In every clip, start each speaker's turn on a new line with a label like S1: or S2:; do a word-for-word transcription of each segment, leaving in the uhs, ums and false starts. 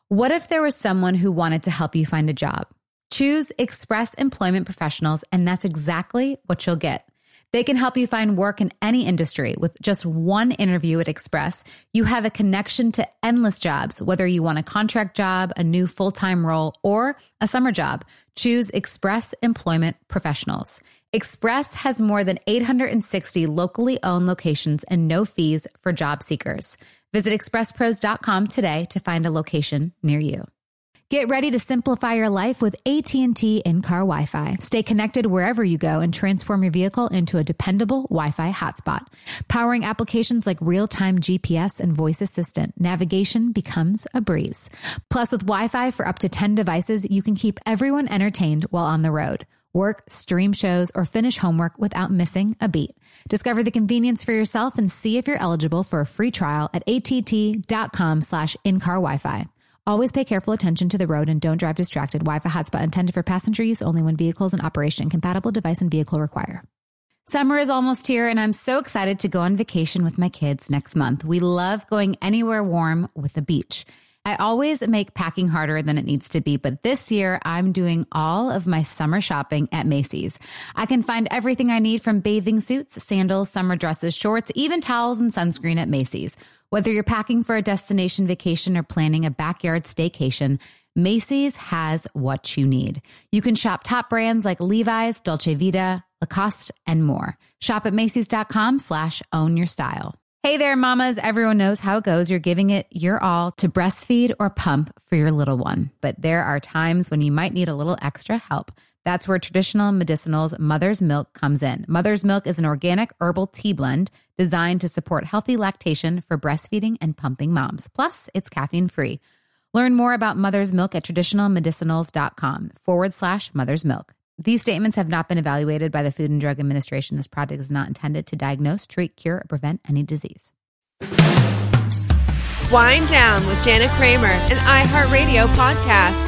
S1: What if there was someone who wanted to help you find a job? Choose Express Employment Professionals, and that's exactly what you'll get. They can help you find work in any industry. With just one interview at Express, you have a connection to endless jobs, whether you want a contract job, a new full-time role, or a summer job. Choose Express Employment Professionals. Express has more than eight hundred sixty locally owned locations and no fees for job seekers. Visit express pros dot com today to find a location near you. Get ready to simplify your life with A T and T in-car Wi-Fi. Stay connected wherever you go and transform your vehicle into a dependable Wi-Fi hotspot. Powering applications like real-time G P S and voice assistant, navigation becomes a breeze. Plus, with Wi-Fi for up to ten devices, you can keep everyone entertained while on the road. Work, stream shows, or finish homework without missing a beat. Discover the convenience for yourself and see if you're eligible for a free trial at att.com slash in-car Wi-Fi. Always pay careful attention to the road and don't drive distracted. Wi-Fi hotspot intended for passenger use only when vehicles in operation. Compatible device and vehicle require. Summer is almost here, and I'm so excited to go on vacation with my kids next month. We love going anywhere warm with the beach. I always make packing harder than it needs to be, but this year I'm doing all of my summer shopping at Macy's. I can find everything I need from bathing suits, sandals, summer dresses, shorts, even towels and sunscreen at Macy's. Whether you're packing for a destination vacation or planning a backyard staycation, Macy's has what you need. You can shop top brands like Levi's, Dolce Vita, Lacoste, and more. Shop at Macy's.com slash own your style. Hey there, mamas. Everyone knows how it goes. You're giving it your all to breastfeed or pump for your little one. But there are times when you might need a little extra help. That's where Traditional Medicinals Mother's Milk comes in. Mother's Milk is an organic herbal tea blend designed to support healthy lactation for breastfeeding and pumping moms. Plus, it's caffeine-free. Learn more about Mother's Milk at traditionalmedicinals.com forward slash Mother's Milk. These statements have not been evaluated by the Food and Drug Administration. This product is not intended to diagnose, treat, cure, or prevent any disease.
S2: Wind Down with Jana Kramer, an iHeartRadio podcast.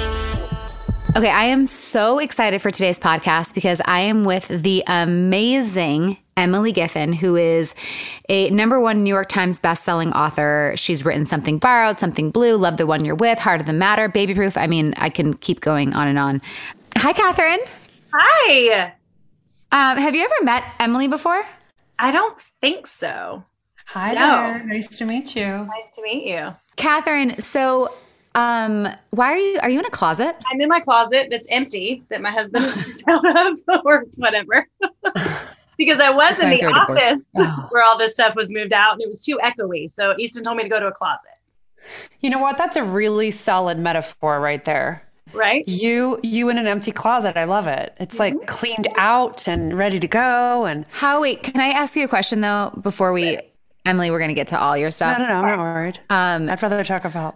S1: Okay, I am so excited for today's podcast because I am with the amazing Emily Giffin, who is a number one New York Times bestselling author. She's written Something Borrowed, Something Blue, Love the One You're With, Heart of the Matter, Baby Proof. I mean, I can keep going on and on. Hi, Catherine.
S3: Hi.
S1: Um, have you ever met Emily before?
S3: I don't think so.
S4: Hi
S3: no.
S4: there. Nice to meet you.
S3: Nice to meet you.
S1: Catherine, so um, why are you, are you in a closet?
S3: I'm in my closet that's empty that my husband is moved out of or whatever. Because I was in the office oh. where all this stuff was moved out and it was too echoey. So Easton told me to go to a closet.
S4: You know what? That's a really solid metaphor right there.
S3: Right?
S4: You you in an empty closet. I love it. It's mm-hmm. like cleaned out and ready to go. And
S1: how, wait, can I ask you a question though, before we, yeah. Emily, we're going to get to all your stuff.
S4: No, no, no, I'm not worried. Um, I'd rather talk about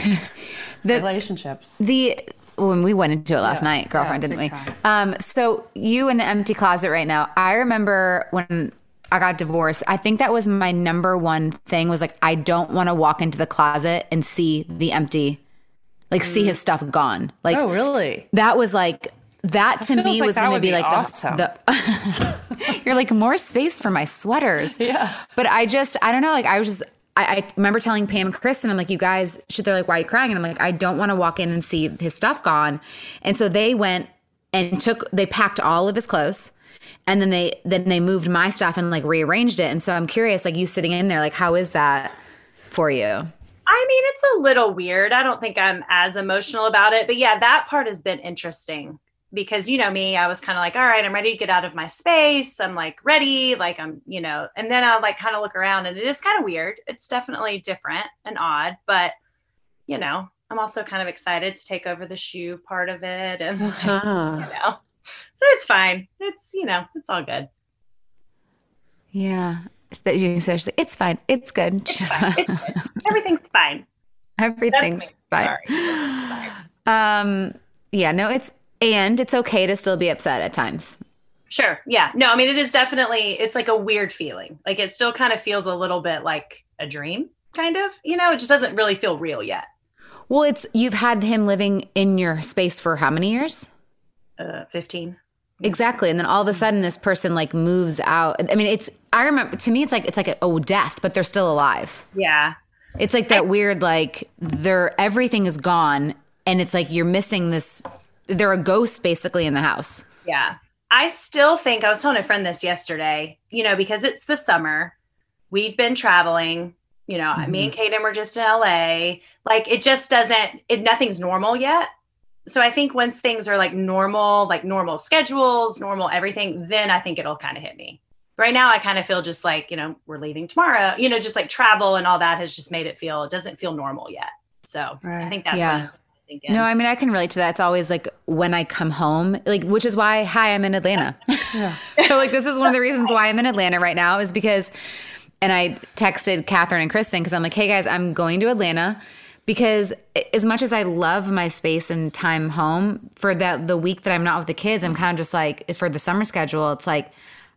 S4: the relationships.
S1: The, when we went into it last yeah. night, girlfriend, yeah, didn't we? Time. Um, so you in the empty closet right now, I remember when I got divorced, I think that was my number one thing was like, I don't want to walk into the closet and see the empty Like see his stuff gone. Like,
S4: oh, really?
S1: That was like, that, that to me like was going to be, be like
S4: awesome.
S1: the, the you're like more space for my sweaters.
S4: Yeah.
S1: But I just, I don't know. Like I was just, I, I remember telling Pam and Kristen, I'm like, you guys should, they're like, why are you crying? And I'm like, I don't want to walk in and see his stuff gone. And so they went and took, they packed all of his clothes. And then they, then they moved my stuff and like rearranged it. And so I'm curious, like you sitting in there, like, how is that for you?
S3: I mean, it's a little weird. I don't think I'm as emotional about it. But yeah, that part has been interesting because, you know, me, I was kind of like, all right, I'm ready to get out of my space. I'm like ready, like I'm, you know, and then I'll like kind of look around and it is kind of weird. It's definitely different and odd, but, you know, I'm also kind of excited to take over the shoe part of it. And, uh-huh. like, you know, so it's fine. It's, you know, it's all good.
S1: Yeah. That you say, it's fine. It's good.
S3: It's fine. It's, it's, everything's fine.
S1: Everything's fine.
S3: fine.
S1: Um, yeah, no, it's, and it's okay to still be upset at times.
S3: Sure. Yeah. No, I mean, it is definitely, it's like a weird feeling. Like it still kind of feels a little bit like a dream, kind of, you know, it just doesn't really feel real yet.
S1: Well, it's, you've had him living in your space for how many years?
S3: Uh, fifteen.
S1: Exactly. And then all of a sudden this person like moves out. I mean, it's, I remember to me, it's like, it's like a oh, death, but they're still alive.
S3: Yeah.
S1: It's like that I, weird, like they're, everything is gone and it's like you're missing this. They're a ghost basically in the house.
S3: Yeah. I still think, I was telling a friend this yesterday, you know, because it's the summer, we've been traveling, you know, mm-hmm. me and Kaden were just in L A. Like it just doesn't, it, nothing's normal yet. So I think once things are like normal, like normal schedules, normal everything, then I think it'll kind of hit me. Right now, I kind of feel just like, you know, we're leaving tomorrow, you know, just like travel and all that has just made it feel, it doesn't feel normal yet. So right. I think that's
S1: yeah.
S3: what thinking.
S1: No, I mean, I can relate to that. It's always like when I come home, like, which is why, hi, I'm in Atlanta. Yeah. So like, this is one of the reasons why I'm in Atlanta right now is because, and I texted Catherine and Kristen because I'm like, hey guys, I'm going to Atlanta because as much as I love my space and time home for that, the week that I'm not with the kids, I'm kind of just like, for the summer schedule, it's like,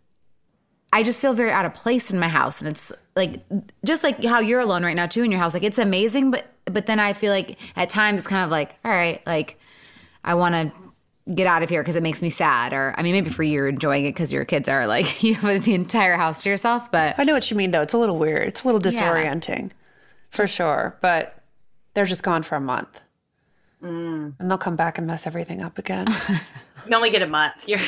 S1: I just feel very out of place in my house. And it's like, just like how you're alone right now too in your house, like it's amazing. But, but then I feel like at times it's kind of like, all right, like I want to get out of here because it makes me sad. Or, I mean, maybe for you, you're enjoying it because your kids are like, you have the entire house to yourself. But
S4: I know what you mean though. It's a little weird. It's a little disorienting yeah. for just, sure. But they're just gone for a month. Mm. And they'll come back and mess everything up again.
S3: You only get a month. You're,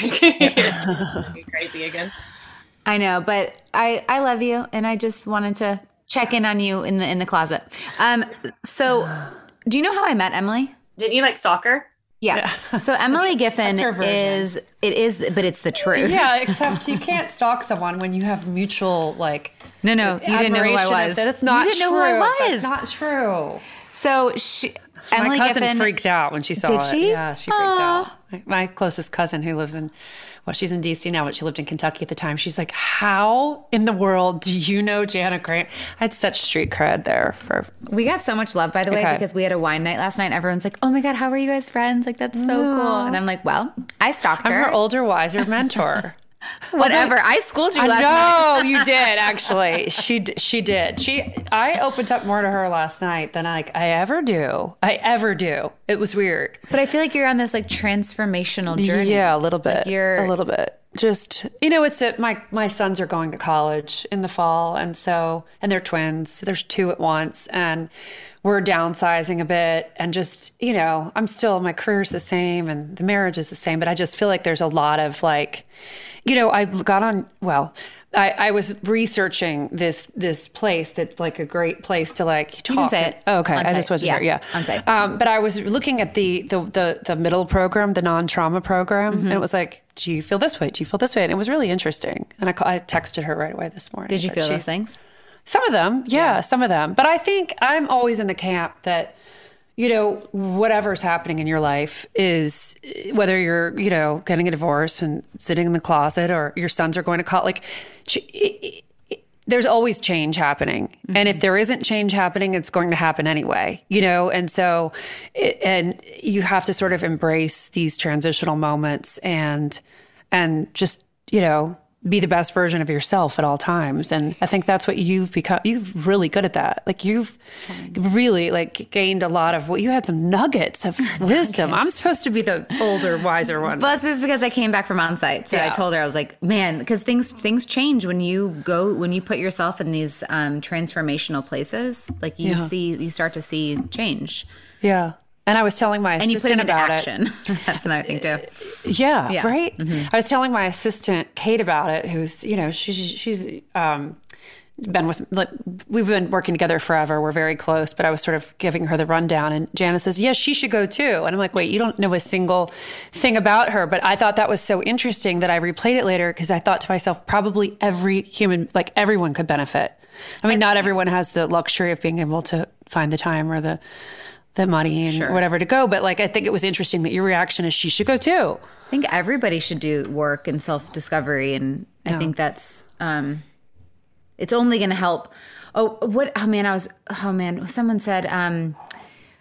S3: you're crazy again.
S1: I know, but I, I love you, and I just wanted to check in on you in the in the closet. Um, so, do you know how I met Emily?
S3: Didn't you like stalk her?
S1: Yeah. yeah. So Emily Giffen is it is, but it's the truth.
S4: Yeah, except you can't stalk someone when you have mutual like.
S1: No, no, you didn't know who I was.
S4: That's not
S1: you didn't
S4: true.
S1: know who I was.
S4: That's not true.
S1: So she. Emily
S4: my cousin
S1: Giffen,
S4: freaked out when she saw
S1: did
S4: it.
S1: She?
S4: Yeah, she freaked Aww. out. My, my closest cousin who lives in, well, she's in D C now, but she lived in Kentucky at the time. She's like, how in the world do you know Jana Kramer? I had such street cred there. For
S1: We got so much love, by the way, okay. because we had a wine night last night. Everyone's like, oh my God, how are you guys friends? Like, that's so no. cool. And I'm like, well, I stalked
S4: I'm
S1: her.
S4: I'm her older, wiser mentor.
S1: Whatever. I schooled you
S4: I
S1: last
S4: know,
S1: night.
S4: No, you did actually. She she did. She I opened up more to her last night than like I ever do. I ever do. It was weird.
S1: But I feel like you're on this like transformational journey.
S4: Yeah, a little bit.
S1: Like you're
S4: a little bit. Just you know, it's a, my my sons are going to college in the fall, and so and they're twins. There's two at once, and we're downsizing a bit, and just you know, I'm still my career's the same, and the marriage is the same, but I just feel like there's a lot of like. You know, I got on, well, I, I was researching this this place that's like a great place to like talk.
S1: You can say it.
S4: Oh, okay.
S1: On
S4: I
S1: site.
S4: just wasn't
S1: yeah.
S4: sure. Yeah.
S1: On site.
S4: Um, but I was looking at the, the, the, the middle program, the non-trauma program. Mm-hmm. And it was like, do you feel this way? Do you feel this way? And it was really interesting. And I, I texted her right away this morning.
S1: Did you feel those things?
S4: Some of them. Yeah, yeah, some of them. But I think I'm always in the camp that, you know, whatever's happening in your life is whether you're, you know, getting a divorce and sitting in the closet or your sons are going to college, like, it, it, there's always change happening. Mm-hmm. And if there isn't change happening, it's going to happen anyway, you know? And so, it, and you have to sort of embrace these transitional moments and, and just, you know, be the best version of yourself at all times. And I think that's what you've become. You've really good at that. Like you've really like gained a lot of what you had some nuggets of wisdom. Nuggets. I'm supposed to be the older, wiser one.
S1: Well, it's just because I came back from on-site. So yeah. I told her, I was like, man, because things, things change when you go, when you put yourself in these um, transformational places, like you yeah. see, you start to see change.
S4: Yeah. And I was telling my assistant
S1: and you put it into
S4: about
S1: action.
S4: it.
S1: That's another thing too.
S4: Yeah,
S1: yeah.
S4: right.
S1: Mm-hmm.
S4: I was telling my assistant Kate about it, who's you know she's she's um, been with like we've been working together forever. We're very close, but I was sort of giving her the rundown, and Jana says, "Yes, she should go too." And I'm like, "Wait, you don't know a single thing about her?" But I thought that was so interesting that I replayed it later because I thought to myself, probably every human, like everyone, could benefit. I mean, not everyone has the luxury of being able to find the time or the. the money and
S1: sure.
S4: whatever to go. But like, I think it was interesting that your reaction is she should go too.
S1: I think everybody should do work and self-discovery. And I no. think that's, um, it's only going to help. Oh, what, oh man, I was, oh man, someone said, um,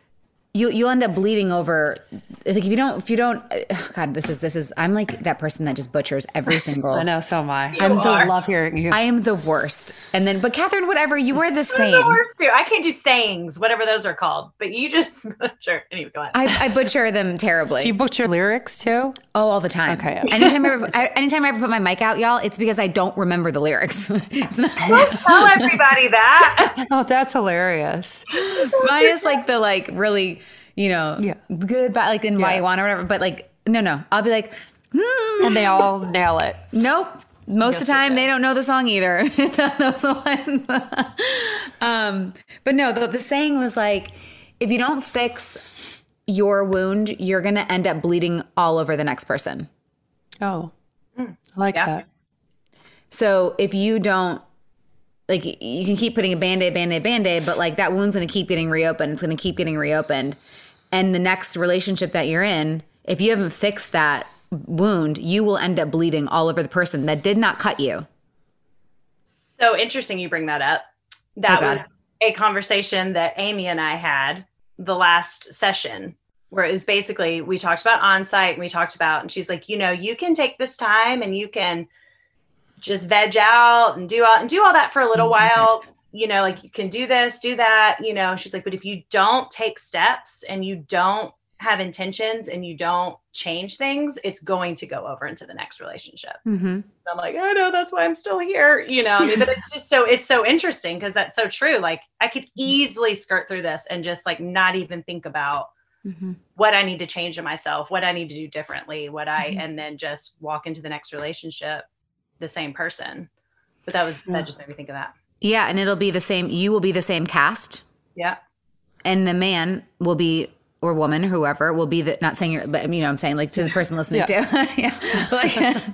S1: you you'll end up bleeding over. Like if you don't, if you don't, oh God, this is this is. I'm like that person that just butchers every single.
S4: I know, so am I.
S3: You
S4: I'm so
S3: are.
S4: love hearing you.
S1: I am the worst. And then, but Catherine, whatever, you were the
S3: I'm
S1: same.
S3: the worst too. I can't do sayings, whatever those are called. But you just sure. Anyway, go ahead.
S1: I, I butcher them terribly.
S4: Do you butcher lyrics too?
S1: Oh, all the time.
S4: Okay.
S1: Anytime I, ever, I anytime I ever put my mic out, y'all, it's because I don't remember the lyrics. It's not.
S3: Tell everybody that.
S4: Oh, that's hilarious.
S1: Mine is like the like really, you know,
S4: Yeah.
S1: goodbye, like in why
S4: Yeah.
S1: you want or whatever. But like, no, no, I'll be like, hmm.
S4: And they all nail it.
S1: Nope. Most of the
S4: Yes,
S1: time,
S4: they
S1: they
S4: do.
S1: don't know the song either. Those ones. um, but no, the, the saying was like, if you don't fix your wound, you're going to end up bleeding all over the next person.
S4: Oh, I like
S3: Yeah.
S4: that.
S1: So if you don't, like, you can keep putting a Band-Aid, Band-Aid, Band-Aid, but like that wound's going to keep getting reopened. It's going to keep getting reopened. And the next relationship that you're in, if you haven't fixed that wound, you will end up bleeding all over the person that did not cut you.
S3: So interesting you bring that up. That
S1: Oh, God.
S3: was a conversation that Amy and I had the last session, where it was basically, we talked about on-site and we talked about, and she's like, you know, you can take this time and you can just veg out and do all, and do all that for a little while. You know, like you can do this, do that, you know, she's like, but if you don't take steps and you don't have intentions and you don't change things, it's going to go over into the next relationship.
S1: Mm-hmm.
S3: I'm like, I know, that's why I'm still here. You know, I mean, but it's just so, it's so interesting because that's so true. Like I could easily skirt through this and just like not even think about
S1: Mm-hmm.
S3: what I need to change in myself, what I need to do differently, what I,
S1: Mhm.
S3: and then just walk into the next relationship, the same person. But that was, that just made me think of that.
S1: Yeah, and it'll be the same. You will be the same cast,
S3: Yeah.
S1: and the man will be, or woman, whoever will be the. Not saying you're, but you know, what I'm saying like to the person listening
S4: Yeah.
S1: to. Yeah, like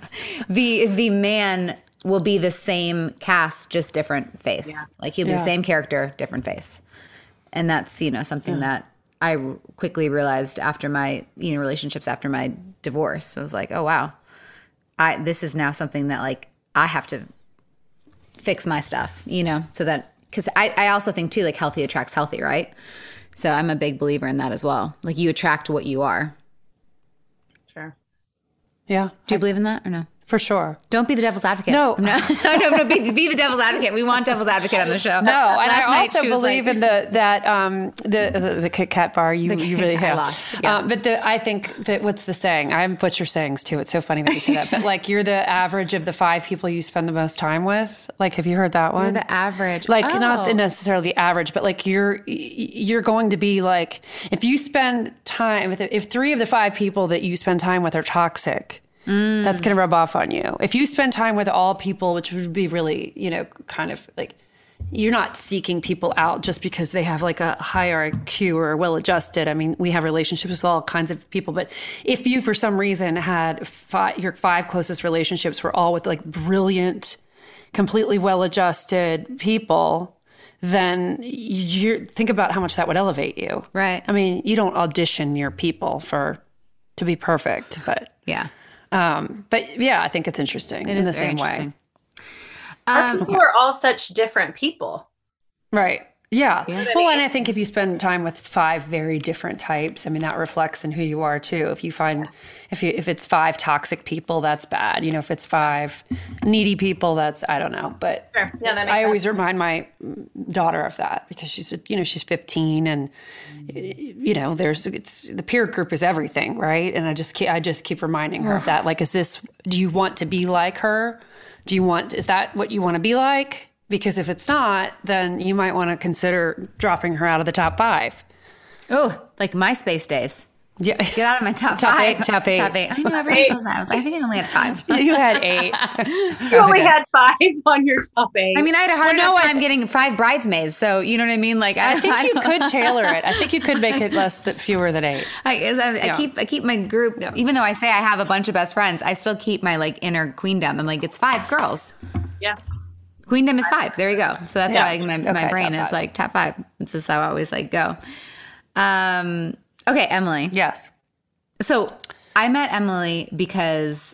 S1: the the man will be the same cast, just different face.
S3: Yeah.
S1: Like he'll be
S4: Yeah.
S1: the same character, different face, and that's you know something that I quickly realized after my you know relationships after my divorce. I was like, oh wow, I this is now something that like I have to fix my stuff, you know, so that, because I, I also think too, like healthy attracts healthy, right? So I'm a big believer in that as well. Like you attract what you are.
S3: Sure.
S4: Yeah,
S1: Do you believe in that or no?
S4: for sure.
S1: Don't be the devil's advocate.
S4: No.
S1: no, no, no be, be the devil's advocate. We want devil's advocate on the show.
S4: No, and
S1: Last
S4: I
S1: night
S4: also
S1: she was
S4: believe
S1: like-
S4: in the that um the the, the Kit Kat bar. You you really
S1: I
S4: have
S1: lost, yeah.
S4: Um, but the I think that what's the saying? I butcher sayings too. It's so funny that you say that. But like you're the average of the five people you spend the most time with. Like, have you heard that one?
S1: You're the average.
S4: Like
S1: Oh.
S4: not necessarily the average, but like you're you're going to be like if you spend time with if three of the five people that you spend time with are toxic.
S1: Mm.
S4: That's going to rub off on you. If you spend time with all people, which would be really, you know, kind of like you're not seeking people out just because they have like a higher I Q or well adjusted. I mean, we have relationships with all kinds of people, but if you for some reason had five, your five closest relationships were all with like brilliant, completely well adjusted people, then you think about how much that would elevate you.
S1: Right.
S4: I mean, you don't audition your people for to be perfect, but
S1: Yeah.
S4: um, but yeah, I think it's interesting
S1: It
S4: in
S1: is
S4: the
S1: very
S4: same way.
S1: interesting.
S3: Our
S1: Um,
S3: people are all such different people.
S4: Right. Yeah.
S1: Yeah.
S4: Well, and I think if you spend time with five very different types, I mean, that reflects in who you are too. If you find, if you, if it's five toxic people, that's bad. You know, if it's five needy people, that's, I don't know. But
S3: Sure. Yeah, that
S4: it's-
S3: makes
S4: I
S3: sense.
S4: always remind my daughter of that because she's, you know, she's fifteen and, you know, there's, it's, the peer group is everything. Right. And I just keep, I just keep reminding her of that. Like, is this, do you want to be like her? Do you want, is that what you want to be like? Because if it's not, then you might want to consider dropping her out of the top five.
S1: Oh, like MySpace days.
S4: Yeah.
S1: Get out of my top,
S4: Top
S1: five.
S4: eight, top eight.
S1: Top eight. I know everyone says that. I was like, I think I only had five.
S4: You had eight.
S3: You only had five on your top eight.
S1: I mean, I had a hard
S4: Well, no,
S1: enough
S4: I
S1: time getting five bridesmaids. So you know what I mean? Like, I,
S4: I think you
S1: don't-
S4: could tailor it. I think you could make it less than fewer than eight.
S1: I, I, I
S4: Yeah.
S1: keep I keep my group,
S4: Yeah.
S1: even though I say I have a bunch of best friends, I still keep my like inner queendom. I'm like, it's five girls.
S3: yeah.
S1: Queendom is five. There you go. So that's
S4: Yeah.
S1: why my, my
S4: Okay,
S1: brain
S4: top
S1: is
S4: five.
S1: like top five. It's just how I always like go. Um, okay, Emily.
S4: Yes.
S1: So I met Emily because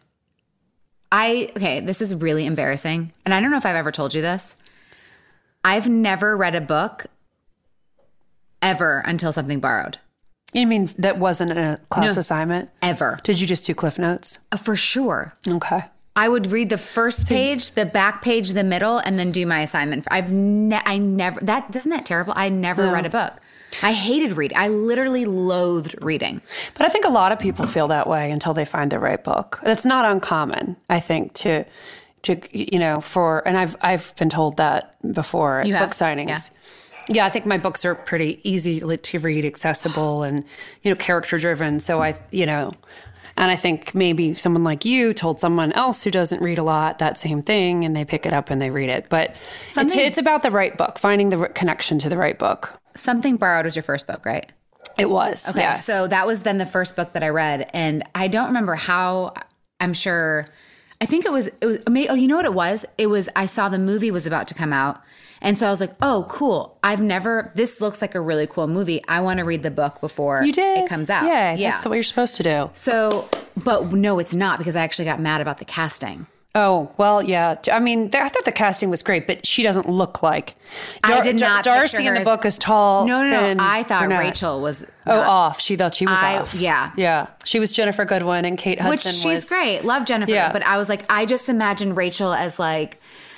S1: I, okay, this is really embarrassing. And I don't know if I've ever told you this. I've never read a book ever until Something Borrowed.
S4: You mean that wasn't a class
S1: No.
S4: assignment?
S1: Ever.
S4: Did you just do Cliff Notes?
S1: Uh, for sure.
S4: Okay.
S1: I would read the first page, the back page, the middle, and then do my assignment. I've ne- I never, that, doesn't that terrible? I never
S4: No.
S1: read a book. I hated reading. I literally loathed reading.
S4: But I think a lot of people feel that way until they find the right book. That's not uncommon, I think, to, to you know, for, and I've I've been told that before at
S1: You have?
S4: book signings.
S1: Yeah.
S4: Yeah, I think my books are pretty easy to read, accessible, and, you know, character driven. So I, you know, and I think maybe someone like you told someone else who doesn't read a lot that same thing, and they pick it up and they read it. But it's,
S1: Something-
S4: it's about the right book, finding the r- connection to the right book.
S1: Something Borrowed was your first book, right?
S4: It was.
S1: Okay,
S4: yes.
S1: so that was then the first book that I read, and I don't remember how. I'm sure. I think it was. It was. Oh, you know what it was? It was. I saw the movie was about to come out, and so I was like, "Oh, cool! I've never. This looks like a really cool movie. I want to read the book before
S4: You did.
S1: it comes out."
S4: Yeah,
S1: yeah.
S4: that's what you're supposed to do.
S1: So, but no, it's not because I actually got mad about the casting.
S4: Oh, well, yeah. I mean, th- I thought the casting was great, but she doesn't look like.
S1: I did not
S4: Darcy
S1: picture
S4: in
S1: her
S4: the
S1: as-
S4: book is tall.
S1: No, no, no.
S4: thin,
S1: I thought
S4: brunette.
S1: Rachel was.
S4: Oh,
S1: not-
S4: off. She thought she was
S1: I-
S4: off.
S1: yeah.
S4: Yeah. She was Jennifer Goodwin and Kate
S1: Which
S4: Hudson
S1: she's
S4: was.
S1: great. Love Jennifer.
S4: Yeah.
S1: But I was like, I just imagined Rachel as like,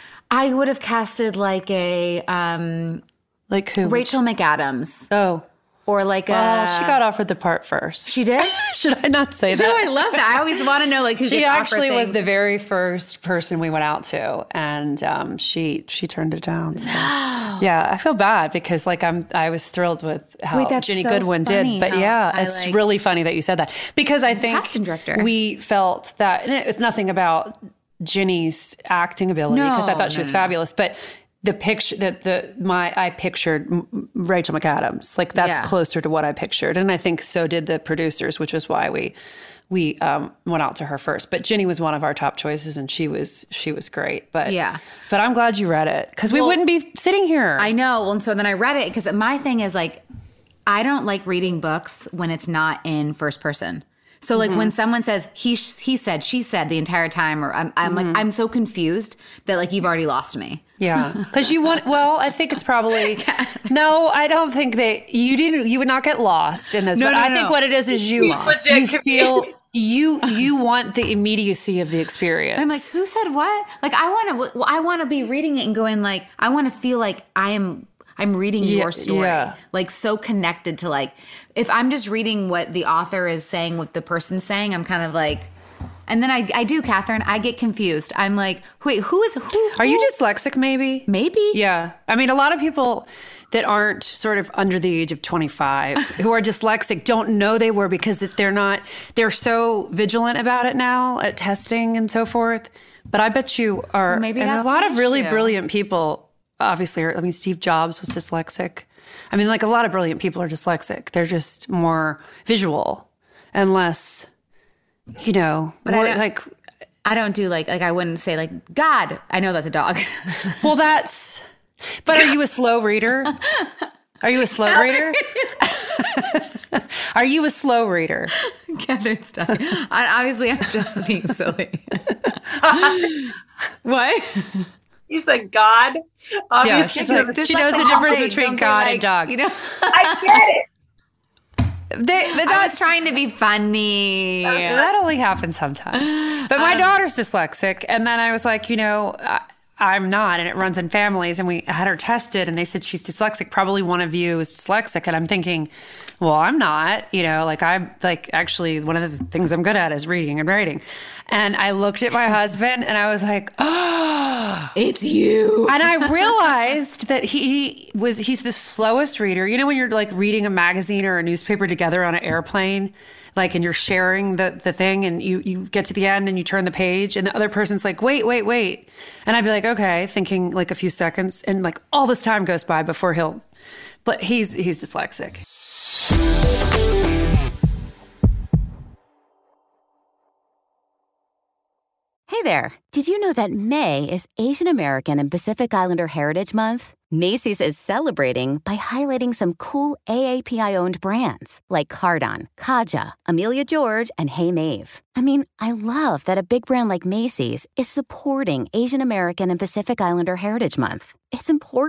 S1: I would have casted like a um,
S4: Like who?
S1: Rachel McAdams
S4: Oh.
S1: or like
S4: Well,
S1: a.
S4: she got offered the part first.
S1: She did?
S4: Should I not say
S1: No,
S4: that?
S1: I love that. I always want to know like who
S4: She
S1: gets offered
S4: actually was
S1: things.
S4: the very first person we went out to, and um, she she turned it down. So. Yeah, I feel bad because like I'm I was thrilled with how
S1: Wait, that's
S4: Ginny
S1: so
S4: Goodwin
S1: funny
S4: did, but
S1: how
S4: yeah,
S1: I,
S4: it's
S1: like-
S4: really funny that you said that because I think
S1: casting director.
S4: we felt that and it's nothing about Ginny's acting ability because I
S1: No,
S4: thought she
S1: no,
S4: was
S1: no.
S4: fabulous, but. The picture that the my I pictured M- Rachel McAdams like that's
S1: Yeah.
S4: closer to what I pictured, and I think so did the producers, which is why we we um, went out to her first. But Ginny was one of our top choices, and she was she was great. But
S1: Yeah.
S4: but I'm glad you read it because we
S1: Well,
S4: wouldn't be sitting here.
S1: I know. Well, and so then I read it because my thing is like, I don't like reading books when it's not in first person. So like
S4: Mm-hmm.
S1: when someone says he he said she said the entire time, or I'm I'm
S4: Mm-hmm.
S1: like I'm so confused that like you've already lost me.
S4: Yeah, because you want. Well, I think it's probably. No, I don't think that you didn't. You would not get lost in this.
S1: No,
S4: but
S1: no,
S4: I
S1: no,
S4: think
S1: no.
S4: what it is is you.
S3: Lost.
S4: You feel you you want the immediacy of the experience.
S1: I'm like, who said what? Like I want to. Well, I want to be reading it and going like I want to feel like I am. I'm reading
S4: Yeah,
S1: your story,
S4: yeah.
S1: like so connected to like. If I'm just reading what the author is saying, what the person's saying, I'm kind of like. And then I, I do, Catherine. I get confused. I'm like, wait, who is who?
S4: Are you
S1: who-
S4: dyslexic? Maybe.
S1: Maybe.
S4: Yeah. I mean, a lot of people that aren't sort of under the age of twenty-five who are dyslexic don't know they were because they're not, they're so vigilant about it now at testing and so forth. But I bet you are,
S1: Well, maybe
S4: and a
S1: that's
S4: lot
S1: an
S4: of really
S1: issue.
S4: brilliant people, obviously, are, I mean, Steve Jobs was dyslexic. I mean, like a lot of brilliant people are dyslexic. They're just more visual and less, you know, more
S1: I-
S4: like,
S1: I don't do like like I wouldn't say like God. I know that's a dog.
S4: well, that's, but are you a slow reader? Are you a slow reader? Are you a slow reader?
S1: Catherine's dog. I, obviously, I'm just being silly. What?
S3: You said God.
S4: Yeah,
S3: Obviously,
S4: she's like,
S1: Just
S4: she
S1: like
S4: knows the
S1: all
S4: difference
S1: things,
S4: between
S1: don't be
S4: God
S1: like,
S4: and dog.
S1: You know,
S3: I get it.
S4: They, but
S1: I was
S4: that's,
S1: trying to be funny.
S4: that only happens sometimes. But my daughter's dyslexic. And then I was like, you know, I, I'm not. And it runs in families. And we had her tested and they said she's dyslexic. Probably one of you is dyslexic. And I'm thinking, well, I'm not. You know, like I'm like actually one of the things I'm good at is reading and writing. And I looked at my husband and I was like, oh,
S1: It's you.
S4: and I realized that he was, he's the slowest reader. You know, when you're like reading a magazine or a newspaper together on an airplane, like, and you're sharing the, the thing and you, you get to the end and you turn the page and the other person's like, wait, wait, wait. And I'd be like, okay, thinking like a few seconds and like all this time goes by before he'll, but he's, he's dyslexic.
S5: Hey there. Did you know that May is Asian American and Pacific Islander Heritage Month? Macy's is celebrating by highlighting some cool A A P I-owned brands like Cardon, Kaja, Amelia George, and Hey Mave. I mean, I love that a big brand like Macy's is supporting Asian American and Pacific Islander Heritage Month. It's important.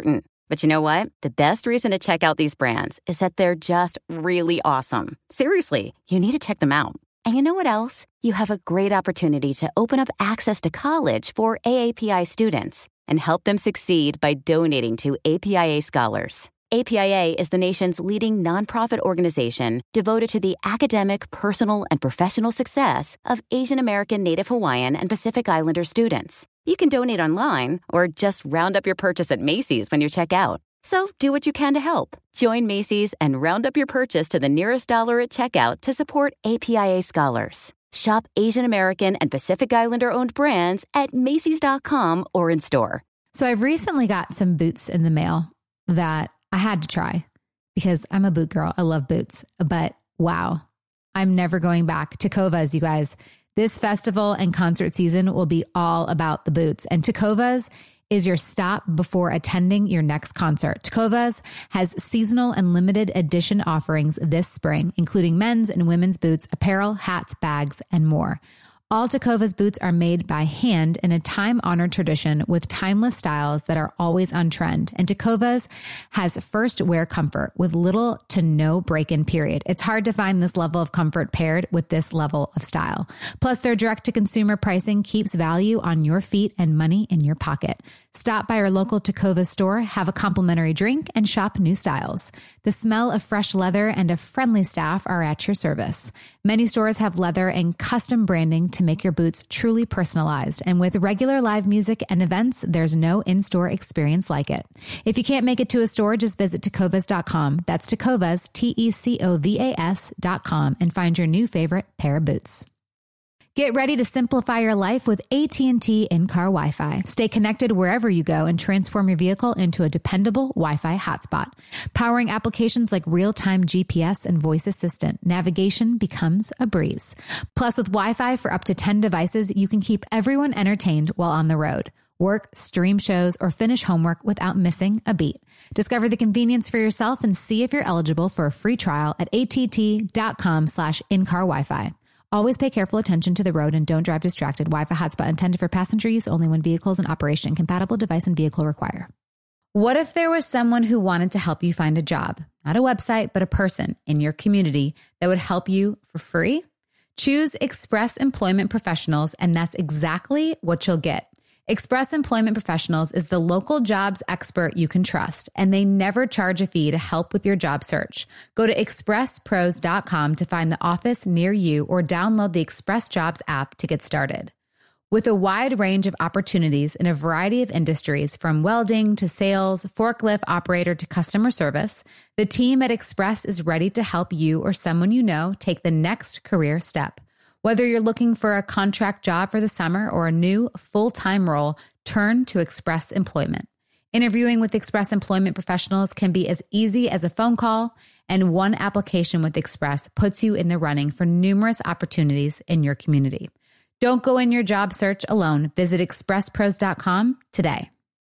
S5: But you know what? The best reason to check out these brands is that they're just really awesome. Seriously, you need to check them out. And you know what else? You have a great opportunity to open up access to college for A A P I students and help them succeed by donating to A P I A Scholars. A P I A is the nation's leading nonprofit organization devoted to the academic, personal, and professional success of Asian American, Native Hawaiian, and Pacific Islander students. You can donate online or just round up your purchase at Macy's when you check out. So do what you can to help. Join Macy's and round up your purchase to the nearest dollar at checkout to support A P I A Scholars. Shop Asian American and Pacific Islander owned brands at Macy's dot com or in store.
S1: So I've recently got some boots in the mail that I had to try because I'm a boot girl. I love boots, but wow, I'm never going back. Tecovas, you guys. This festival and concert season will be all about the boots, and Tecovas is your stop before attending your next concert. Tecovas has seasonal and limited edition offerings this spring, including men's and women's boots, apparel, hats, bags, and more. All Tecovas boots are made by hand in a time-honored tradition with timeless styles that are always on trend. And Tecovas has first wear comfort with little to no break-in period. It's hard to find this level of comfort paired with this level of style. Plus, their direct-to-consumer pricing keeps value on your feet and money in your pocket. Stop by your local Tecovas store, have a complimentary drink, and shop new styles. The smell of fresh leather and a friendly staff are at your service. Many stores have leather and custom branding to make your boots truly personalized. And with regular live music and events, there's no in-store experience like it. If you can't make it to a store, just visit tecovas dot com. That's Tecovas, T E C O V A S dot com, and find your new favorite pair of boots. Get ready to simplify your life with A T and T in-car Wi-Fi. Stay connected wherever you go and transform your vehicle into a dependable Wi-Fi hotspot. Powering applications like real-time G P S and voice assistant, navigation becomes a breeze. Plus, with Wi-Fi for up to ten devices, you can keep everyone entertained while on the road. Work, stream shows, or finish homework without missing a beat. Discover the convenience for yourself and see if you're eligible for a free trial at att.com slash in-car Wi-Fi. Always pay careful attention to the road and don't drive distracted. Wi-Fi hotspot intended for passenger use only when vehicles in operation. Compatible device and vehicle require. What if there was someone who wanted to help you find a job? Not a website, but a person in your community that would help you for free? Choose Express Employment Professionals, and that's exactly what you'll get. Express Employment Professionals is the local jobs expert you can trust, and they never charge a fee to help with your job search. Go to express pros dot com to find the office near you or download the Express Jobs app to get started. With a wide range of opportunities in a variety of industries, from welding to sales, forklift operator to customer service, the team at Express is ready to help you or someone you know take the next career step. Whether you're looking for a contract job for the summer or a new full-time role, turn to Express Employment. Interviewing with Express Employment Professionals can be as easy as a phone call, and one application with Express puts you in the running for numerous opportunities in your community. Don't go in your job search alone. Visit express pros dot com today.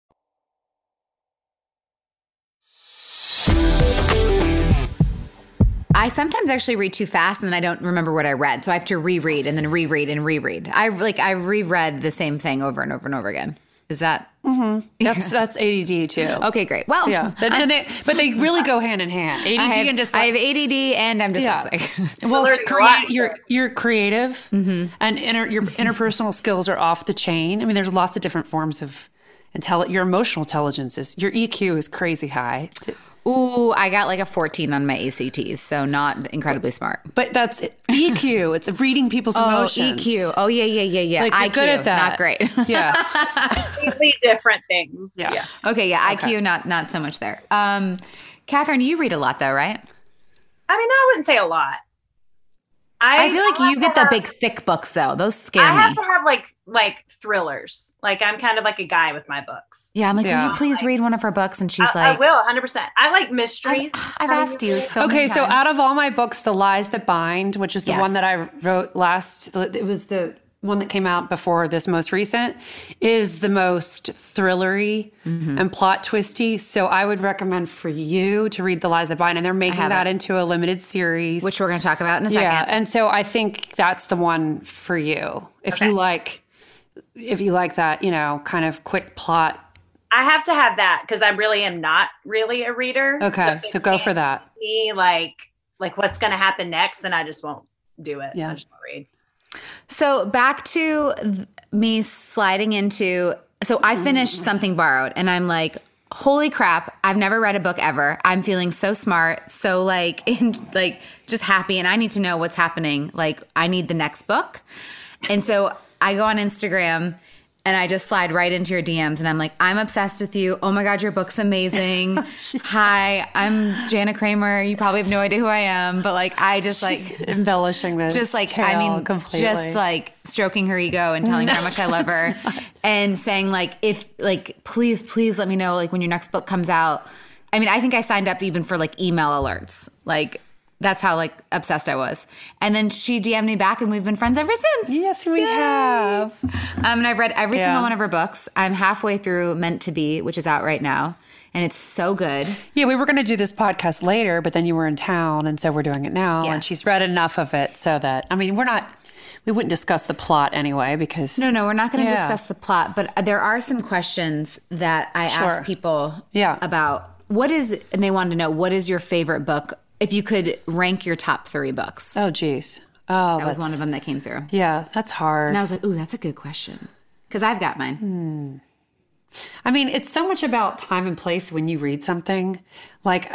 S1: I sometimes actually read too fast and then I don't remember what I read. So I have to reread and then reread and reread. I like I reread the same thing over and over and over again. Is that?
S4: Mm-hmm. That's that's A D D too.
S1: Okay, great. Well,
S4: yeah, and they, but they really go hand in hand. A D D
S1: I have,
S4: and just
S1: I have A D D and I'm dyslexic.
S4: Yeah. Well, create, you're you're creative, mm-hmm. and inter, your interpersonal skills are off the chain. I mean, there's lots of different forms of intelligence. Your emotional intelligence is your E Q is crazy high.
S1: Ooh, I got like a fourteen on my A C Ts, so not incredibly smart.
S4: But that's E Q. It's reading people's
S1: oh,
S4: emotions.
S1: E Q. Oh, yeah, yeah, yeah, yeah.
S4: Like, you're
S1: I Q,
S4: good at that.
S1: Not great.
S4: Yeah.
S3: Completely different things.
S4: Yeah.
S3: yeah.
S1: Okay, yeah,
S4: okay.
S1: I Q, not not so much there. Um, Catherine, you read a lot though, right?
S3: I mean, I wouldn't say a lot. I,
S1: I feel like
S3: I
S1: you get the
S3: have,
S1: big, thick books though. Those scare
S3: I
S1: me.
S3: have to have like like thrillers. Like I'm kind of like a guy with my books.
S1: Yeah, I'm like,
S4: Yeah.
S1: will you please read one of her books? And she's
S3: I,
S1: like,
S3: I will, one hundred percent. I like mysteries.
S1: I, I've asked you so
S4: Okay,
S1: many
S4: so
S1: times.
S4: out of all my books, The Lies That Bind, which is the
S1: Yes.
S4: one that I wrote last, it was the one that came out before this most recent, is the most thrillery
S1: Mm-hmm.
S4: and plot twisty. So I would recommend for you to read The Lies That Bind, and they're making
S1: have
S4: that
S1: it.
S4: into a limited series.
S1: which we're going to talk about in a second.
S4: Yeah, and so I think that's the one for you. If
S1: Okay.
S4: you like, if you like that, you know, kind of quick plot
S3: I have to have that because I really am not really a reader.
S4: Okay,
S3: so,
S4: so go for that.
S3: Me like like what's going to happen next, then I just won't do it.
S4: Yeah.
S3: I just won't read.
S1: So back to th- me sliding into, so I finished Something Borrowed and I'm like, holy crap, I've never read a book ever. I'm feeling so smart, so like, in, like just happy. And I need to know what's happening. Like I need the next book. And so I go on Instagram and I just slide right into your D Ms and I'm like, I'm obsessed with you. Oh my God, your book's amazing. Hi, I'm Jana Kramer. You probably have no idea who I am, but like, I just
S4: She's
S1: like
S4: embellishing this.
S1: Just like,
S4: tale
S1: I mean,
S4: completely.
S1: just like stroking her ego and telling
S4: No,
S1: her how much I love her and saying like, if like, please, please let me know like when your next book comes out. I mean, I think I signed up even for like email alerts. Like, that's how like obsessed I was. And then she D M'd me back and we've been friends ever since.
S4: Yes, we Yay. have.
S1: Um, and I've read every
S4: yeah.
S1: single one of her books. I'm halfway through Meant to Be, which is out right now. And it's so good.
S4: Yeah, we were going to do this podcast later, but then you were in town. And so we're doing it now.
S1: Yes.
S4: And she's read enough of it so that, I mean, we're not, we wouldn't discuss the plot anyway because.
S1: No, no, we're not going to
S4: yeah.
S1: discuss the plot. But there are some questions that I
S4: Sure.
S1: ask people
S4: yeah.
S1: about. What is, and they wanted to know, what is your favorite book? If you could rank your top three books.
S4: Oh, geez. Oh,
S1: that was one of them that came through.
S4: Yeah, that's hard.
S1: And I was like, ooh, that's a good question. Because I've got mine.
S4: Hmm. I mean, it's so much about time and place when you read something. Like,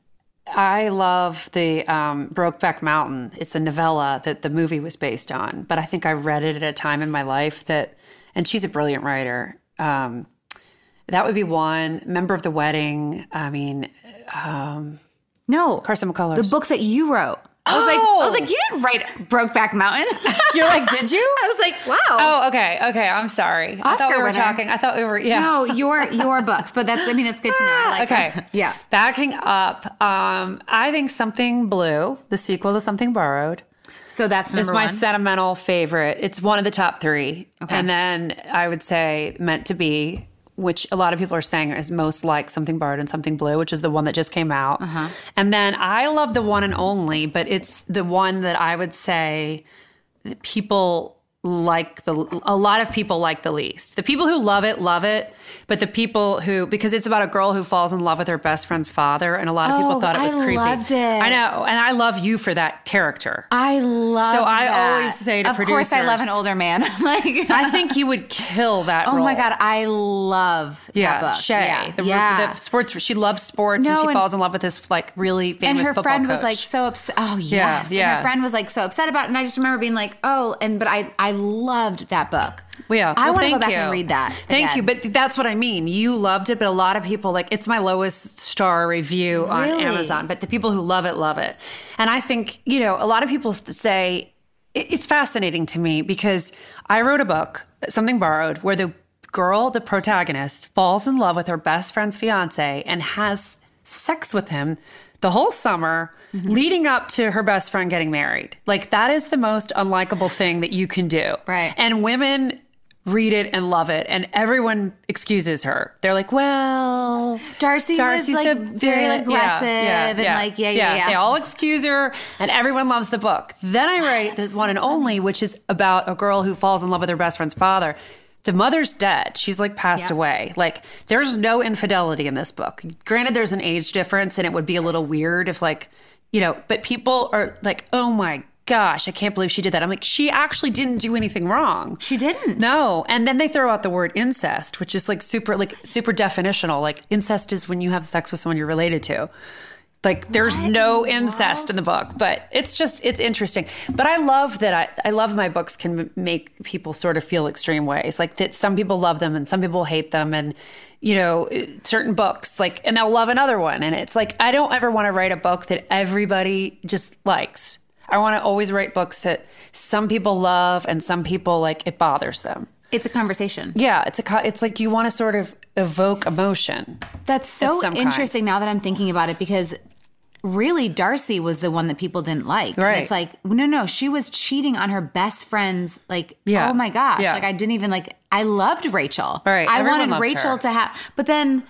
S4: I love the um, Brokeback Mountain. It's a novella that the movie was based on. But I think I read it at a time in my life that, and she's a brilliant writer. Um, that would be one. Member of the Wedding. I mean, um,
S1: no.
S4: Carson McCullers.
S1: The books that you wrote. I was
S4: oh.
S1: like, I was like, you didn't write Brokeback Mountain.
S4: You're like, did you?
S1: I was like, wow.
S4: Oh, okay, okay. I'm sorry.
S1: Oscar
S4: I thought we were
S1: winner.
S4: talking. I thought we were. Yeah.
S1: No, your your books, but that's. I mean, it's good to know. I like
S4: okay.
S1: this. Yeah.
S4: Backing up, um, I think Something Blue, the sequel to Something Borrowed,
S1: So that's
S4: is
S1: number
S4: my
S1: one.
S4: sentimental favorite. It's one of the top three.
S1: Okay.
S4: And then I would say Meant to Be, which a lot of people are saying is most like Something Borrowed and Something Blue, which is the one that just came out.
S1: Uh-huh.
S4: And then I love the one and only, but it's the one that I would say that people like the a lot of people like the least. The people who love it love it, but the people who, because it's about a girl who falls in love with her best friend's father, and a lot of people
S1: Oh,
S4: thought it was
S1: I
S4: creepy.
S1: loved it.
S4: I know, and I love you for that character.
S1: I love.
S4: So I
S1: that.
S4: always say to
S1: of course, I love an
S4: producers-
S1: older man. like,
S4: I think you would kill that
S1: oh
S4: role.
S1: my God, I love
S4: Yeah,
S1: that book.
S4: Shay.
S1: Yeah,
S4: The,
S1: yeah.
S4: the sports. She loves sports,
S1: No,
S4: and she
S1: and-
S4: falls in love with this like really famous
S1: and her
S4: football
S1: friend
S4: coach.
S1: was like so upset. Oh
S4: Yeah,
S1: yes,
S4: yeah.
S1: And her friend was like so upset about it. And I just remember being like, oh, and but I I loved that book.
S4: Well, yeah,
S1: I
S4: well,
S1: want to go
S4: thank
S1: back
S4: you.
S1: and read that.
S4: Thank
S1: again.
S4: you, but that's what I mean. You loved it, but a lot of people like it's my lowest star review on
S1: Really?
S4: Amazon. But the people who love it love it, and I think you know a lot of people say it- it's fascinating to me because I wrote a book, Something Borrowed, where the girl, the protagonist, falls in love with her best friend's fiance and has sex with him the whole summer
S1: Mm-hmm.
S4: leading up to her best friend getting married. Like that is the most unlikable thing that you can do.
S1: Right.
S4: And women read it and love it, and everyone excuses her. They're like, well,
S1: Darcy
S4: Darcy's
S1: was like
S4: a
S1: very
S4: bit-
S1: aggressive
S4: yeah,
S1: and like yeah yeah yeah.
S4: They all excuse her, and everyone loves the book. Then I write the one and only, which is about a girl who falls in love with her best friend's father. The mother's dead. She's like passed
S1: Yep.
S4: away. Like there's no infidelity in this book. Granted, there's an age difference, and it would be a little weird if like, you know, but people are like, oh my gosh, I can't believe she did that. I'm like, she actually didn't do anything wrong.
S1: She didn't.
S4: No. And then they throw out the word incest, which is like super, like super definitional. Like incest is when you have sex with someone you're related to. Like there's
S1: What?
S4: no incest in the book, but it's just, it's interesting. But I love that I, I love my books can m- make people sort of feel extreme ways. Like that some people love them and some people hate them. And, you know, certain books like, and they'll love another one. And it's like, I don't ever want to write a book that everybody just likes. I want to always write books that some people love and some people like it bothers them.
S1: It's a conversation.
S4: Yeah, it's a co- it's like you want to sort of evoke emotion.
S1: That's so
S4: Of some kind.
S1: interesting now that I'm thinking about it because really Darcy was the one that people didn't like. And
S4: Right.
S1: it's like, no, no, she was cheating on her best friend's like,
S4: Yeah.
S1: oh my gosh.
S4: Yeah.
S1: Like I didn't even like, I loved Rachel.
S4: Right.
S1: I
S4: Everyone
S1: wanted
S4: loved
S1: Rachel
S4: her.
S1: to have, but then,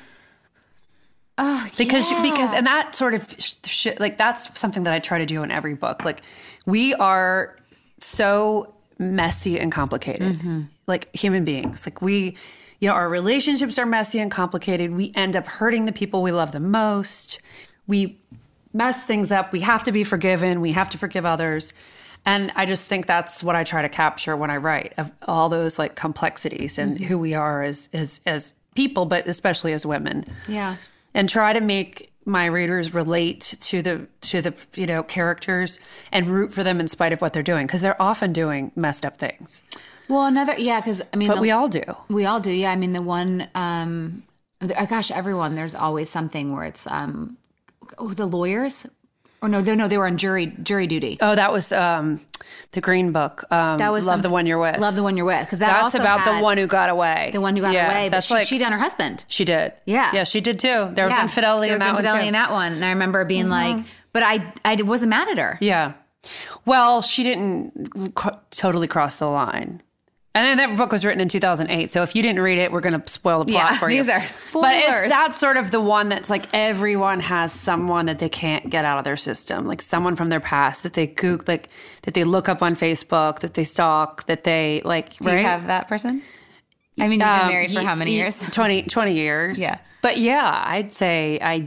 S1: oh,
S4: because
S1: yeah.
S4: because and that sort of sh- sh- like that's something that I try to do in every book. Like we are so messy and complicated,
S1: Mm-hmm.
S4: like human beings. Like we, you know, our relationships are messy and complicated. We end up hurting the people we love the most. We mess things up. We have to be forgiven. We have to forgive others. And I just think that's what I try to capture when I write, of all those like complexities and mm-hmm. who we are as, as, as people, but especially as women.
S1: Yeah.
S4: And try to make my readers relate to the, to the, you know, characters and root for them in spite of what they're doing. Because they're often doing messed up things.
S1: Well, another, yeah, because I mean.
S4: But
S1: the,
S4: we all do.
S1: We all do, yeah. I mean, the one, um, oh gosh, everyone, there's always something where it's, um, oh, the lawyers. Or no, they, no, they were on jury jury duty.
S4: Oh, that was um, the Green Book. Um,
S1: that was
S4: Love
S1: some,
S4: the One You're With.
S1: Love the One You're With. That
S4: that's
S1: also
S4: about
S1: had
S4: the one who got away.
S1: The one who got
S4: yeah,
S1: away, but
S4: that's
S1: she
S4: like,
S1: cheated on her husband.
S4: She did.
S1: Yeah.
S4: Yeah, she did too. There was
S1: yeah.
S4: infidelity
S1: there
S4: in
S1: was
S4: that
S1: infidelity
S4: one too.
S1: in that one. And I remember being mm-hmm. like, but I, I wasn't mad at her.
S4: Yeah. Well, she didn't co- totally cross the line. And then that book was written in two thousand eight. So if you didn't read it, we're going to spoil the plot
S1: yeah,
S4: for you.
S1: These are spoilers.
S4: But it's, that's sort of the one that's like everyone has someone that they can't get out of their system. Like someone from their past that they Goog, like that they look up on Facebook, that they stalk, that they like,
S1: Do
S4: right?
S1: you have that person? I mean, you've been married um, for how many years?
S4: twenty, twenty years.
S1: Yeah.
S4: But yeah, I'd say I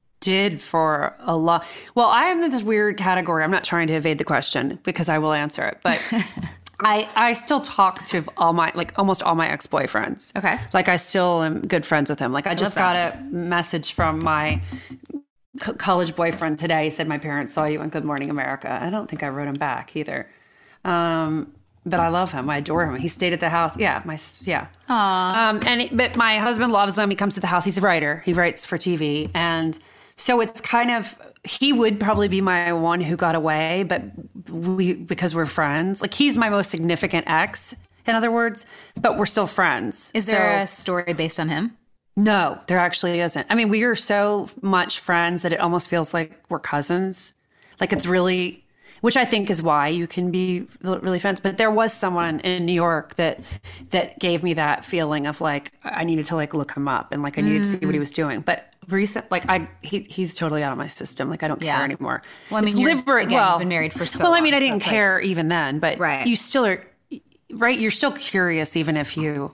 S4: did for a lot. Well, I am in this weird category. I'm not trying to evade the question because I will answer it. But I, I still talk to all my, like almost all my ex-boyfriends.
S1: Okay.
S4: Like I still am good friends with them. Like I, I just got a message from my co- college boyfriend today. He said, my parents saw you on Good Morning America. I don't think I wrote him back either. Um, but I love him. I adore him. He stayed at the house. Yeah. My, yeah.
S1: Aww.
S4: Um, and, it, but my husband loves him. He comes to the house. He's a writer. He writes for T V. And so it's kind of, he would probably be my one who got away, but we, because we're friends, like he's my most significant ex, in other words, but we're still friends.
S1: Is
S4: so,
S1: there a story based on him?
S4: No, there actually isn't. I mean, we are so much friends that it almost feels like we're cousins. Like it's really, which I think is why you can be really friends. But there was someone in New York that that gave me that feeling of like, I needed to like look him up and like I needed mm. to see what he was doing. But recent, like I, he, he's totally out of my system. Like I don't yeah. care anymore.
S1: Well, I mean,
S4: it's
S1: you're,
S4: liber-
S1: again,
S4: well,
S1: you've been married for so
S4: Well,
S1: long,
S4: I mean, I didn't
S1: so
S4: care
S1: like,
S4: even then, but
S1: right.
S4: you still are, right? You're still curious even if you,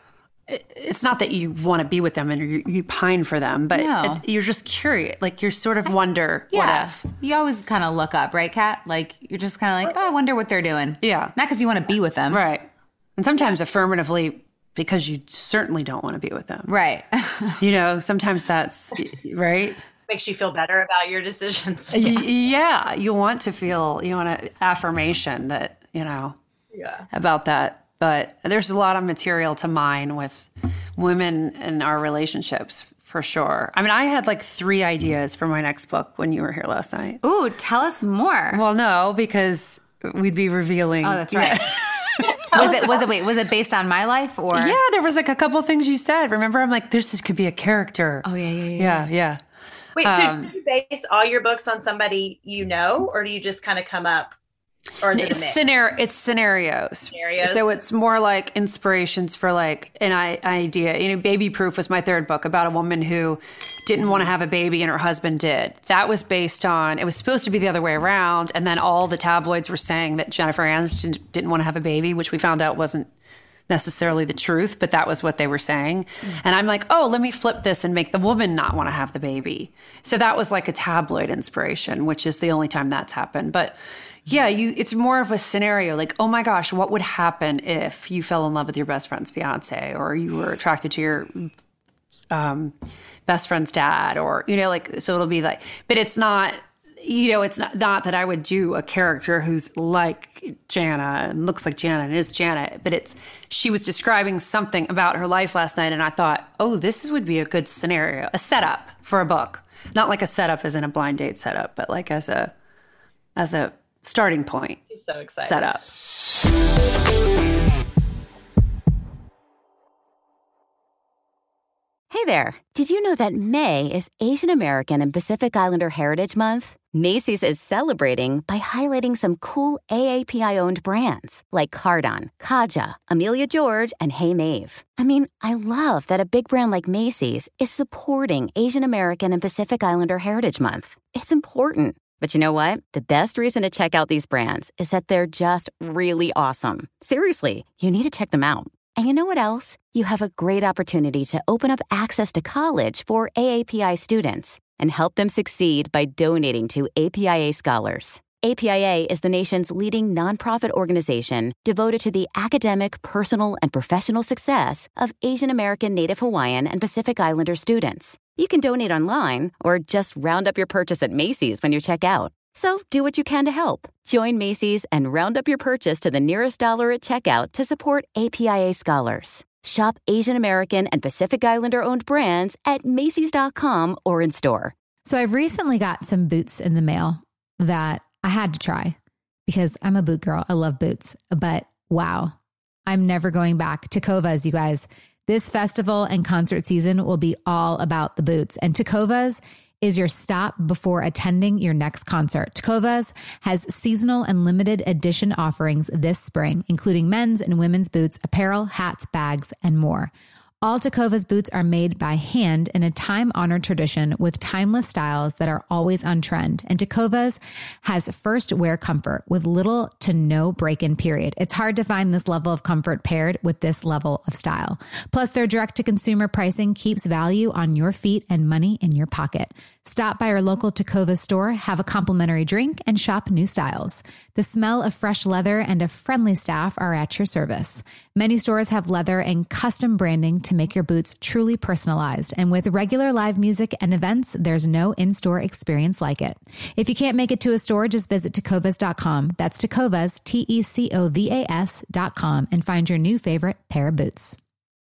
S4: it's not that you want to be with them and you, you pine for them, but
S1: no.
S4: it, you're just curious. Like you're sort of wonder,
S1: yeah.
S4: what if?
S1: You always kind of look up, right, Kat? Like you're just kind of like, oh, I wonder what they're doing.
S4: Yeah.
S1: Not because you want to be with them.
S4: Right. And sometimes affirmatively because you certainly don't want to be with them.
S1: Right.
S4: You know, sometimes that's, right?
S3: Makes you feel better about your decisions.
S4: Yeah. Y- yeah. You want to feel, you want an affirmation that, you know,
S3: yeah.
S4: about that. But there's a lot of material to mine with women in our relationships, for sure. I mean, I had like three ideas for my next book when you were here last night.
S1: Ooh, tell us more.
S4: Well, no, because we'd be revealing.
S1: Oh, that's right. Yeah. was it, was it, wait, was it based on my life or?
S4: Yeah, there was like a couple things you said. Remember, I'm like, this, this could be a character.
S1: Oh, yeah, yeah, yeah.
S4: Yeah, yeah.
S3: Wait,
S4: um,
S3: so do you base all your books on somebody you know, or do you just kind of come up? Or is it
S4: it's,
S3: a mix?
S4: scenario, it's scenarios.
S3: Scenarios.
S4: So it's more like inspirations for like an I- idea. You know, Baby Proof was my third book about a woman who didn't want to have a baby and her husband did. That was based on, it was supposed to be the other way around. And then all the tabloids were saying that Jennifer Aniston didn't want to have a baby, which we found out wasn't necessarily the truth, but that was what they were saying. Mm-hmm. And I'm like, oh, let me flip this and make the woman not want to have the baby. So that was like a tabloid inspiration, which is the only time that's happened. But yeah, you. It's more of a scenario like, oh my gosh, what would happen if you fell in love with your best friend's fiance, or you were attracted to your um, best friend's dad, or, you know, like, so it'll be like, but it's not, you know, it's not, not that I would do a character who's like Jana and looks like Jana and is Jana, but it's, she was describing something about her life last night, and I thought, oh, this would be a good scenario, a setup for a book. Not like a setup as in a blind date setup, but like as a, as a, starting point.
S3: He's so excited.
S4: Set up.
S5: Hey there. Did you know that May is Asian American and Pacific Islander Heritage Month? Macy's is celebrating by highlighting some cool A A P I-owned brands like Cardon, Kaja, Amelia George, and Hey Mave. I mean, I love that a big brand like Macy's is supporting Asian American and Pacific Islander Heritage Month. It's important. But you know what? The best reason to check out these brands is that they're just really awesome. Seriously, you need to check them out. And you know what else? You have a great opportunity to open up access to college for A A P I students and help them succeed by donating to A P I A Scholars. A P I A is the nation's leading nonprofit organization devoted to the academic, personal, and professional success of Asian American, Native Hawaiian, and Pacific Islander students. You can donate online or just round up your purchase at Macy's when you check out. So do what you can to help. Join Macy's and round up your purchase to the nearest dollar at checkout to support A P I A Scholars. Shop Asian American and Pacific Islander-owned brands at Macy's dot com or in store.
S1: So I've recently got some boots in the mail that I had to try because I'm a boot girl. I love boots, but wow, I'm never going back. Tecovas, you guys. This festival and concert season will be all about the boots, and Tecovas is your stop before attending your next concert. Tecovas has seasonal and limited edition offerings this spring, including men's and women's boots, apparel, hats, bags, and more. All Tecovas boots are made by hand in a time-honored tradition with timeless styles that are always on trend. And Tecovas has first wear comfort with little to no break-in period. It's hard to find this level of comfort paired with this level of style. Plus, their direct-to-consumer pricing keeps value on your feet and money in your pocket. Stop by your local Tecovas store, have a complimentary drink, and shop new styles. The smell of fresh leather and a friendly staff are at your service. Many stores have leather and custom branding to make your boots truly personalized. And with regular live music and events, there's no in-store experience like it. If you can't make it to a store, just visit tecovas dot com. That's Tecovas, T E C O V A S dot com, and find your new favorite pair of boots.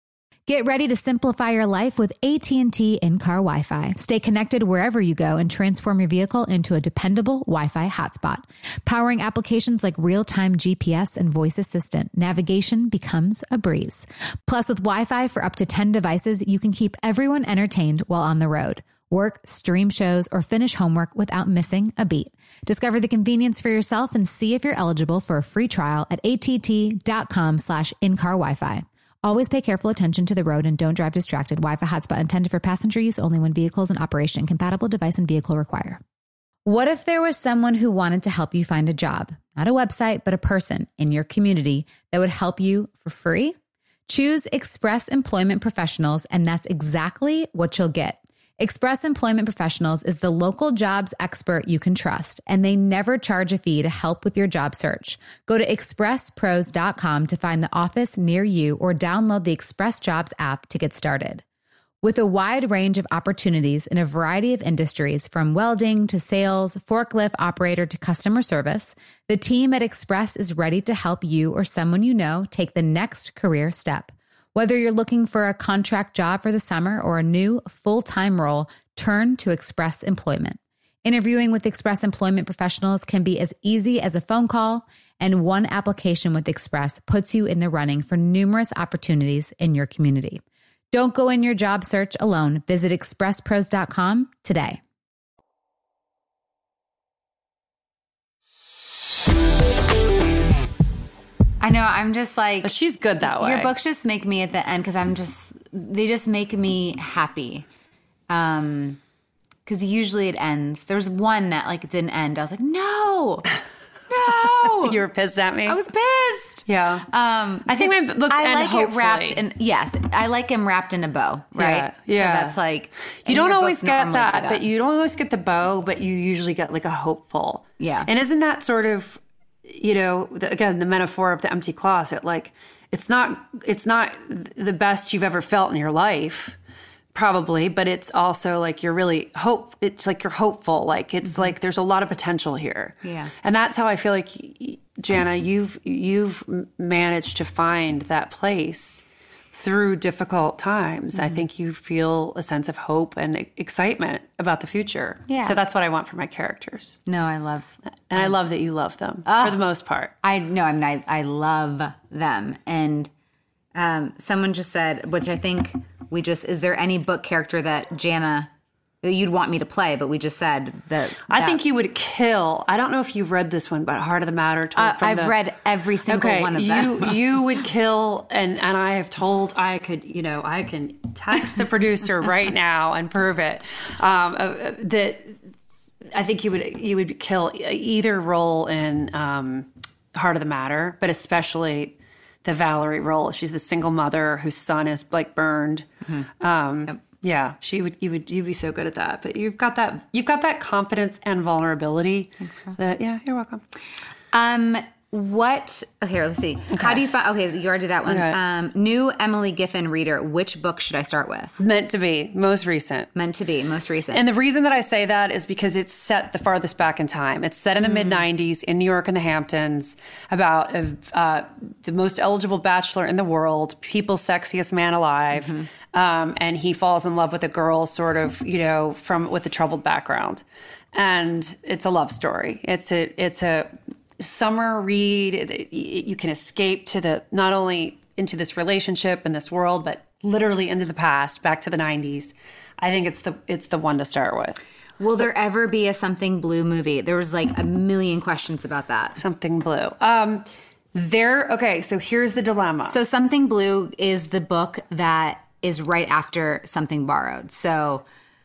S1: Get ready to simplify your life with A T and T in-car Wi-Fi. Stay connected wherever you go and transform your vehicle into a dependable Wi-Fi hotspot. Powering applications like real-time G P S and voice assistant, navigation becomes a breeze. Plus, with Wi-Fi for up to ten devices, you can keep everyone entertained while on the road. Work, stream shows, or finish homework without missing a beat. Discover the convenience for yourself and see if you're eligible for a free trial at att.com slash in-car Wi-Fi. Always pay careful attention to the road and don't drive distracted. Wi-Fi hotspot intended for passenger use only when vehicles in operation. Compatible device and vehicle require. What if there was someone who wanted to help you find a job? Not a website, but a person in your community that would help you for free? Choose Express Employment Professionals, and that's exactly what you'll get. Express Employment Professionals is the local jobs expert you can trust, and they never charge a fee to help with your job search. Go to express pros dot com to find the office near you or download the Express Jobs app to get started. With a wide range of opportunities in a variety of industries, from welding to sales, forklift operator to customer service, the team at Express is ready to help you or someone you know take the next career step. Whether you're looking for a contract job for the summer or a new full-time role, turn to Express Employment. Interviewing with Express Employment Professionals can be as easy as a phone call, and one application with Express puts you in the running for numerous opportunities in your community. Don't go in your job search alone. Visit express pros dot com today. I know, I'm just like...
S4: But she's good that way.
S1: Your books just make me at the end because I'm just... They just make me happy. Um, because usually it ends. There was one that like it didn't end. I was like, no! No!
S4: You were pissed at me?
S1: I was pissed.
S4: Yeah.
S1: Um,
S4: I think my books
S1: I
S4: end
S1: like
S4: hopefully.
S1: it wrapped in... Yes, I like him wrapped in a bow, right?
S4: Yeah. yeah.
S1: So that's like...
S4: You don't always get that,
S1: that,
S4: but you don't always get the bow, but you usually get like a hopeful.
S1: Yeah.
S4: And isn't that sort of... You know, the, again, the metaphor of the empty closet, like it's not, it's not the best you've ever felt in your life, probably, but it's also like you're really hope. It's like you're hopeful. Like it's mm-hmm. like there's a lot of potential here.
S1: Yeah.
S4: And that's how I feel like, Jana, you've, you've managed to find that place through difficult times. Mm-hmm. I think you feel a sense of hope and excitement about the future.
S1: Yeah.
S4: So that's what I want for my characters.
S1: No, I love...
S4: And I love that you love them
S1: uh,
S4: for the most part.
S1: I know. I mean, I, I love them. And um, someone just said, which I think we just, is there any book character that Jana, that you'd want me to play? But we just said that.
S4: I
S1: that,
S4: think you would kill. I don't know if you read this one, but Heart of the Matter. Told
S1: uh,
S4: from
S1: I've
S4: the,
S1: read every single
S4: okay,
S1: one of
S4: you,
S1: them.
S4: You would kill. And, and I have told, I could, you know, I can text the producer right now and prove it. Um, uh, that. I think you would you would kill either role in um, Heart of the Matter, but especially the Valerie role. She's the single mother whose son is like burned. Mm-hmm. Um, yep. Yeah, she would. You would. You'd be so good at that. But you've got that. You've got that confidence and vulnerability.
S1: Thanks, girl.
S4: That, yeah, you're welcome.
S1: Um, what? Okay, here, let's see. Okay. How do you find? Okay, you already did that one.
S4: Okay.
S1: Um, new Emily Giffen reader. Which book should I start with?
S4: Meant to Be, most recent.
S1: Meant to Be, most recent.
S4: And the reason that I say that is because it's set the farthest back in time. It's set in the mm. mid nineties in New York and the Hamptons about uh, the most eligible bachelor in the world, people's sexiest man alive. Mm-hmm. Um, and he falls in love with a girl sort of, you know, from with a troubled background. And it's a love story. It's a, it's a summer read. It, it, you can escape to the, not only into this relationship and this world, but literally into the past, back to the nineties. I think it's the it's the one to start with.
S1: Will there ever be a Something Blue movie? There was like a million questions about that.
S4: Something Blue. Um, there. Okay, so here's the dilemma.
S1: So Something Blue is the book that is right after Something Borrowed. So,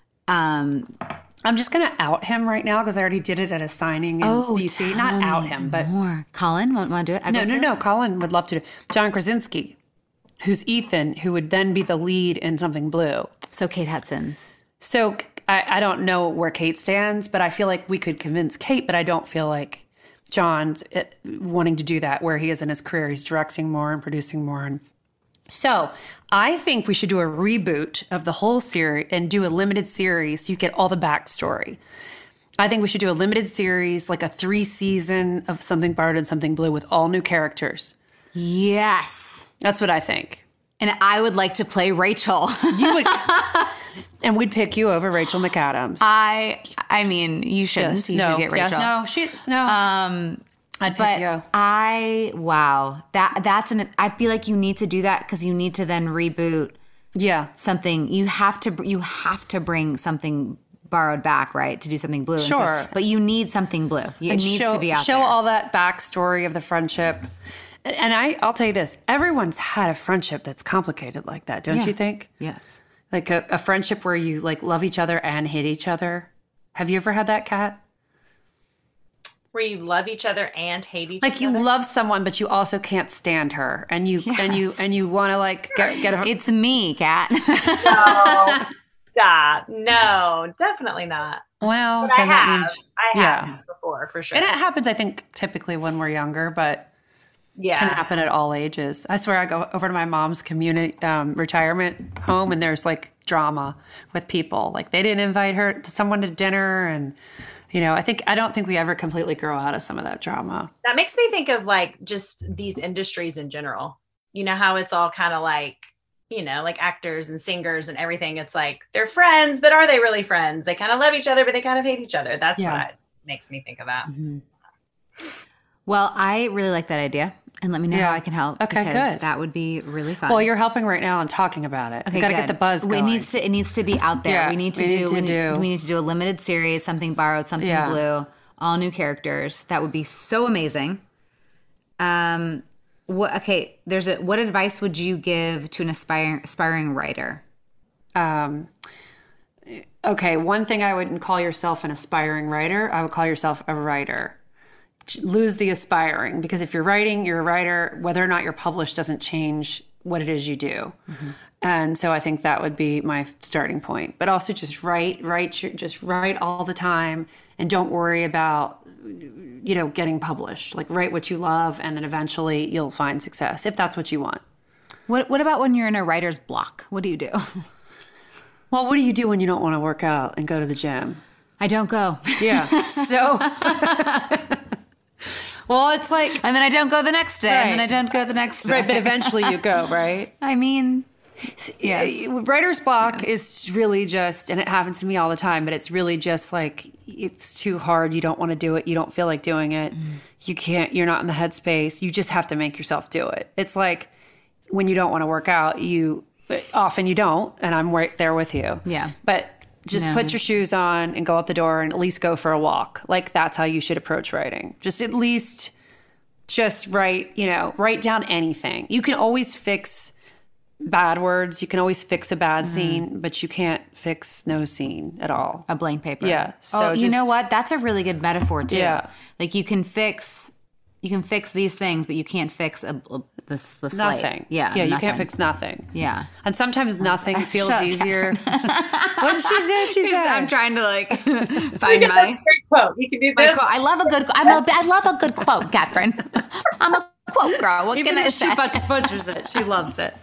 S1: um,
S4: I'm just going to out him right now because I already did it at a signing in
S1: oh,
S4: D C. Not out him, but
S1: more. Colin, want, want to do it? I
S4: no, no, no. Colin would love to do. John Krasinski, who's Ethan, who would then be the lead in Something Blue.
S1: So Kate Hudson's.
S4: So I, I don't know where Kate stands, but I feel like we could convince Kate, but I don't feel like John's it, wanting to do that where he is in his career. He's directing more and producing more. And so I think we should do a reboot of the whole series and do a limited series so you get all the backstory. I think we should do a limited series, like a three season of Something Borrowed and Something Blue with all new characters.
S1: Yes.
S4: That's what I think.
S1: And I would like to play Rachel.
S4: You would, and we'd pick you over Rachel McAdams.
S1: I I mean, you shouldn't.
S4: Yes,
S1: you
S4: no,
S1: should get Rachel.
S4: Yeah, no, she no.
S1: Um
S4: I'd pick
S1: but
S4: you.
S1: I wow. That that's an I feel like you need to do that because you need to then reboot
S4: Yeah.
S1: something. You have to you have to bring Something Borrowed back, right? To do Something Blue.
S4: Sure.
S1: And so, but you need Something Blue. It
S4: And
S1: needs
S4: show,
S1: to be out
S4: show
S1: there.
S4: all that backstory of the friendship. And I, I'll tell you this, everyone's had a friendship that's complicated like that, don't
S1: Yeah.
S4: you think?
S1: Yes.
S4: Like a, a friendship where you like love each other and hate each other. Have you ever had that, Kat?
S3: Where you love each other and hate each
S4: Like
S3: other?
S4: you love someone, but you also can't stand her, and you and you
S1: Yes.
S4: and you want to like get get a.
S1: It's me, Kat.
S3: No, stop. No, definitely not.
S4: Well,
S3: But I
S4: then that
S3: have.
S4: means
S3: I have
S4: yeah.
S3: before, for sure.
S4: and it happens. I think typically when we're younger, but
S3: yeah.
S4: can happen at all ages. I swear, I go over to my mom's community um, retirement home, and there's like drama with people. Like they didn't invite her to someone to dinner, and you know, I think I don't think we ever completely grow out of some of that drama.
S3: That makes me think of like just these industries in general. You know how it's all kind of like, you know, like actors and singers and everything. It's like they're friends, but are they really friends? They kind of love each other, but they kind of hate each other. That's
S4: Yeah.
S3: what it makes me think of that.
S1: Mm-hmm. Well, I really like that idea. And let me know
S4: Yeah.
S1: how I can help.
S4: Okay,
S1: because
S4: good.
S1: That would be really fun.
S4: Well, you're helping right now and talking about it.
S1: Okay,
S4: We got to
S1: good.
S4: get the buzz
S1: It
S4: going.
S1: needs to. It needs to be out there.
S4: Yeah,
S1: we need to
S4: we
S1: do.
S4: need to
S1: we, need,
S4: do-
S1: we need to do a limited series. Something Borrowed, Something
S4: Yeah.
S1: Blue. All new characters. That would be so amazing. Um. What? Okay. There's a. What advice would you give to an aspiring aspiring writer?
S4: Um, okay, one thing I wouldn't call yourself an aspiring writer. I would call yourself a writer. Lose the aspiring, because if you're writing, you're a writer. Whether or not you're published doesn't change what it is you do. Mm-hmm. And so I think that would be my starting point. But also just write, write, your, just write all the time, and don't worry about, you know, getting published. Like write what you love, and then eventually you'll find success if that's what you want.
S1: What What about when you're in a writer's block? What do you do?
S4: Well, what do you do when you don't want to work out and go to the gym?
S1: I don't go.
S4: Yeah. So, well, it's like,
S1: And then I don't go the next day. And then
S4: Right.
S1: I don't go the next day.
S4: right, but eventually you go, right?
S1: I mean, yes.
S4: Writer's block is really just, and it happens to me all the time, but it's really just like, it's too hard. You don't want to do it. You don't feel like doing it. Mm. You can't, you're not in the headspace. You just have to make yourself do it. It's like when you don't want to work out, you often you don't, and I'm right there with you.
S1: Yeah.
S4: But just
S1: No.
S4: put your shoes on and go out the door and at least go for a walk. Like that's how you should approach writing. Just at least just write, you know, write down anything. You can always fix bad words. You can always fix a bad mm-hmm. scene, but you can't fix no scene at all.
S1: A blank paper.
S4: Yeah. So
S1: oh, you
S4: just-
S1: know what? That's a really good metaphor too.
S4: Yeah.
S1: Like you can fix you can fix these things, but you can't fix a, a the, the slate.
S4: Nothing.
S1: Yeah,
S4: Yeah, you
S1: nothing.
S4: can't fix nothing.
S1: Yeah.
S4: And sometimes nothing feels
S1: Shut up,
S4: easier. What did she say? She said.
S1: I'm trying to like
S3: You
S1: find
S3: can
S1: my,
S3: have a great quote. You can do
S1: my
S3: this.
S1: quote. I love a good. I'm a. I love a good quote, Catherine. I'm a quote girl. What
S4: Even
S1: can I
S4: if
S1: say?
S4: she but- butchers it, she loves it.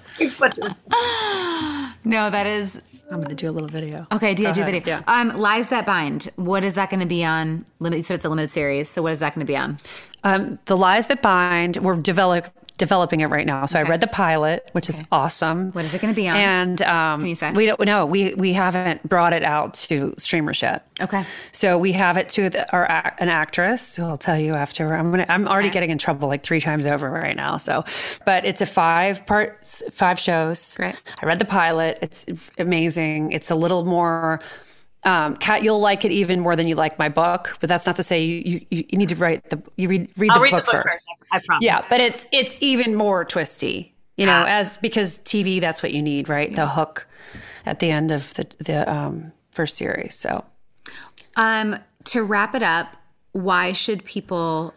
S1: No, that is
S4: I'm going to do a little video.
S1: okay. Do you
S4: Go
S1: do a
S4: ahead,
S1: video?
S4: yeah.
S1: Um, Lies That Bind. What is that going to be on? Limit. You said it's a limited series. So what is that going to be on?
S4: Um, the Lies That Bind, we're develop, developing it right now. So I read the pilot, which is awesome.
S1: What is it going to be on?
S4: And um,
S1: Can you say?
S4: we don't know. We we haven't brought it out to streamers yet.
S1: Okay.
S4: So we have it to the, our ac- an actress who I'll tell you after. I'm gonna. I'm already getting in trouble like three times over right now. So, but it's a five part, five shows.
S1: Great.
S4: I read the pilot. It's amazing. It's a little more. Um, Kat, you'll like it even more than you like my book, but that's not to say you you, you need to write the you read read,
S3: I'll
S4: the,
S3: read
S4: book
S3: the book
S4: first.
S3: first. I, I promise.
S4: Yeah, but it's it's even more twisty, you know,
S3: Ah.
S4: as because T V that's what you need, right? The hook at the end of the the um, first series. So,
S1: Um, to wrap it up, why should people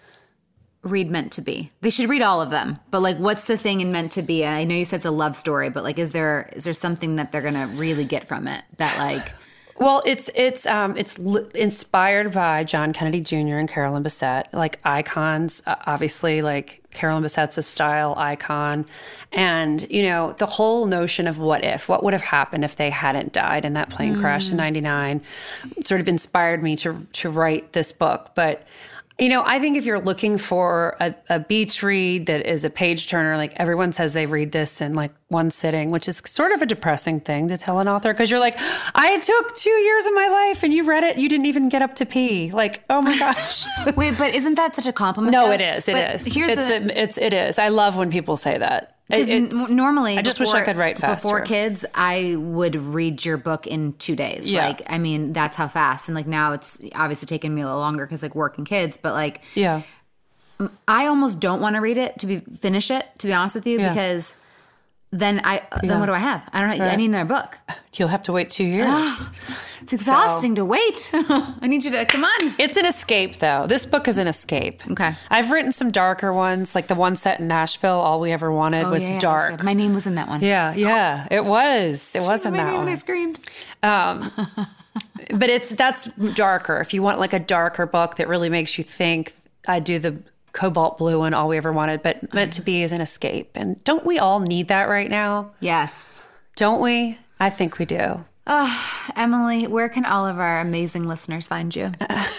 S1: read Meant to Be? They should read all of them, but like, what's the thing in Meant to Be? I know you said it's a love story, but like, is there is there something that they're gonna really get from it that like?
S4: well, it's it's um, it's li- inspired by John Kennedy Junior and Carolyn Bessette, like icons. Uh, obviously, like Carolyn Bessette's a style icon, and you know the whole notion of what if, what would have happened if they hadn't died in that plane crash in ninety-nine, sort of inspired me to to write this book. But you know, I think if you're looking for a, a beach read that is a page turner, like everyone says they read this in like one sitting, which is sort of a depressing thing to tell an author because you're like, I took two years of my life and you read it, you didn't even get up to pee. Like, oh my gosh.
S1: Wait, but isn't that such a compliment?
S4: No,
S1: though?
S4: it is. It
S1: But
S4: is.
S1: Here's
S4: it's,
S1: the.
S4: a, it's it is. I love when people say that.
S1: Because
S4: It- it's-
S1: n- normally,
S4: I just wish I
S1: before-
S4: could write faster.
S1: Before kids, I would read your book in two days.
S4: Yeah.
S1: Like, I mean, that's how fast. And like now, it's obviously taken me a little longer because like working kids. But like,
S4: Yeah.
S1: I almost don't want to read it to be finish it. To be honest with you,
S4: Yeah.
S1: because then I then
S4: Yeah.
S1: what do I have? I don't. Have, I
S4: Right.
S1: need another book.
S4: You'll have to wait two years.
S1: It's exhausting to wait. I need you to come on.
S4: It's an escape, though. This book is an escape.
S1: Okay.
S4: I've written some darker ones, like the one set in Nashville. All we ever wanted
S1: Oh,
S4: was
S1: yeah, yeah, that
S4: dark.
S1: good. My name was in that one.
S4: Yeah, yeah, it was. It was in
S1: My
S4: that
S1: name
S4: one.
S1: and I screamed.
S4: But it's that's darker. If you want like a darker book that really makes you think, I do the cobalt blue one, All We Ever Wanted. But Meant to Be is an escape, and don't we all need that right now?
S1: Yes.
S4: Don't we? I think we do.
S1: Emily, where can all of our amazing listeners find you?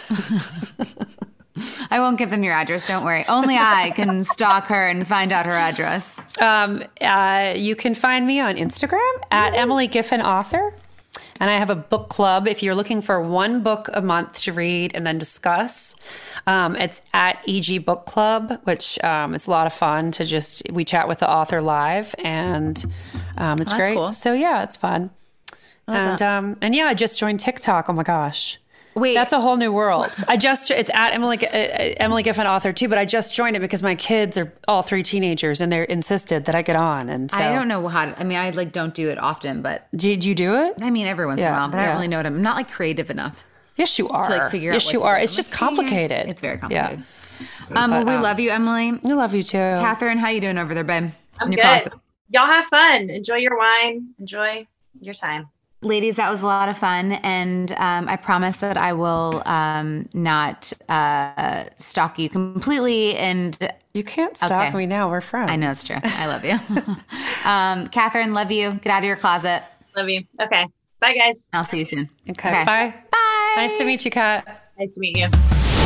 S1: I won't give them your address. Don't worry. Only I can stalk her and find out her address.
S4: Um, uh, you can find me on Instagram at Emily Giffen Author. And I have a book club. If you're looking for one book a month to read and then discuss, um, it's at E G Book Club, which um, it's a lot of fun to just, we chat with the author live and um, it's
S1: Oh, that's
S4: great.
S1: cool.
S4: So yeah, it's fun. And um, and yeah, I just joined TikTok. Oh my gosh.
S1: Wait.
S4: That's a whole new world. I just, it's at Emily, uh, Emily Giffen Author too, but I just joined it because my kids are all three teenagers and they're insisted that I get on. And so.
S1: I don't know how to, I mean, I like don't do it often, but
S4: Did you do it?
S1: I mean, every once in
S4: Yeah,
S1: a while, but I
S4: yeah.
S1: don't really know what I'm, I'm not like creative enough
S4: Yes, you are.
S1: to like figure
S4: yes,
S1: out what
S4: you
S1: to
S4: are.
S1: do.
S4: It's
S1: I'm
S4: just
S1: like, hey, guys,
S4: complicated.
S1: It's very
S4: Yeah.
S1: complicated. Um, well,
S4: But,
S1: we
S4: um,
S1: love you, Emily.
S4: I love you too.
S1: Catherine, how you doing over there, babe?
S3: I'm
S1: In your
S3: good.
S1: closet.
S3: Y'all have fun. Enjoy your wine. Enjoy your time.
S1: Ladies, that was a lot of fun, and um, I promise that I will um, not uh, stalk you completely. And
S4: You can't stalk
S1: Okay.
S4: me now. We're friends.
S1: I know it's true. I love you, um, Catherine. Love you. Get out of your closet.
S3: Love you. Okay. Bye, guys.
S1: I'll see you soon.
S4: Okay.
S1: Okay.
S4: Bye.
S1: Bye.
S4: Nice to meet you, Kat.
S3: Nice to meet you.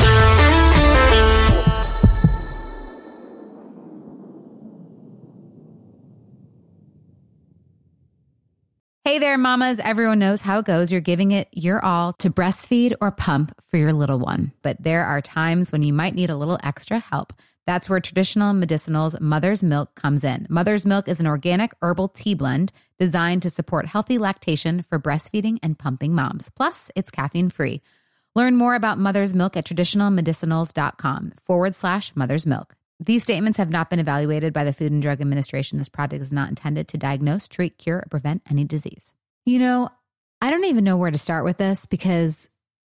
S1: Hey there, mamas. Everyone knows how it goes. You're giving it your all to breastfeed or pump for your little one. But there are times when you might need a little extra help. That's where Traditional Medicinals Mother's Milk comes in. Mother's Milk is an organic herbal tea blend designed to support healthy lactation for breastfeeding and pumping moms. Plus, it's caffeine-free. Learn more about Mother's Milk at traditionalmedicinals.com forward slash mother's milk. These statements have not been evaluated by the Food and Drug Administration. This product is not intended to diagnose, treat, cure, or prevent any disease. You know, I don't even know where to start with this because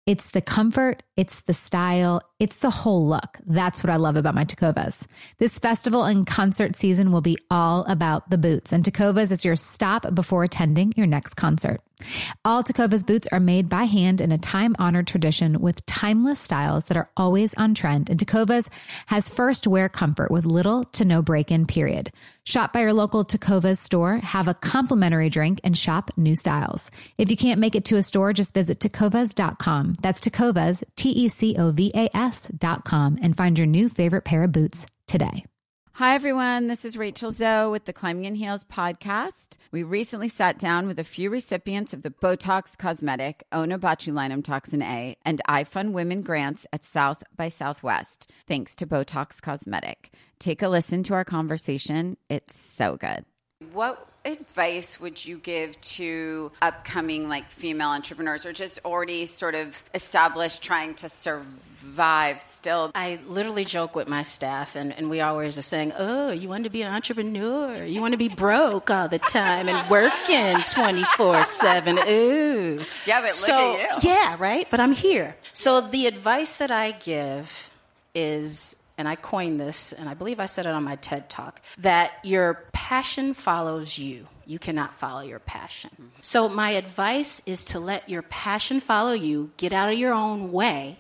S1: It's the comfort, it's the style, it's the whole look. That's what I love about my Tecovas. This festival and concert season will be all about the boots, and Tecovas is your stop before attending your next concert. All Tecovas boots are made by hand in a time-honored tradition with timeless styles that are always on trend, and Tecovas has first wear comfort with little to no break-in period. Shop by your local Tecovas store, have a complimentary drink, and shop new styles. If you can't make it to a store, just visit tecovas dot com. That's Tecovas, T E C O V A S dot com, and find your new favorite pair of boots today.
S6: Hi, everyone. This is Rachel Zoe with the Climbing in Heels podcast. We recently sat down with a few recipients of the Botox Cosmetic, Onabotulinum Toxin A, and iFund Women grants at South by Southwest, thanks to Botox Cosmetic. Take a listen to our conversation. It's so good. What advice would you give to upcoming like female entrepreneurs or just already sort of established trying to survive still?
S7: I literally joke with my staff and, and we always are saying, oh, you want to be an entrepreneur? You want to be broke all the time and working twenty-four seven. Ooh.
S6: Yeah, but
S7: so,
S6: look at you.
S7: Yeah, right? But I'm here. So the advice that I give is, and I coined this, and I believe I said it on my TED Talk, that your passion follows you. You cannot follow your passion. Mm-hmm. So my advice is to let your passion follow you, get out of your own way,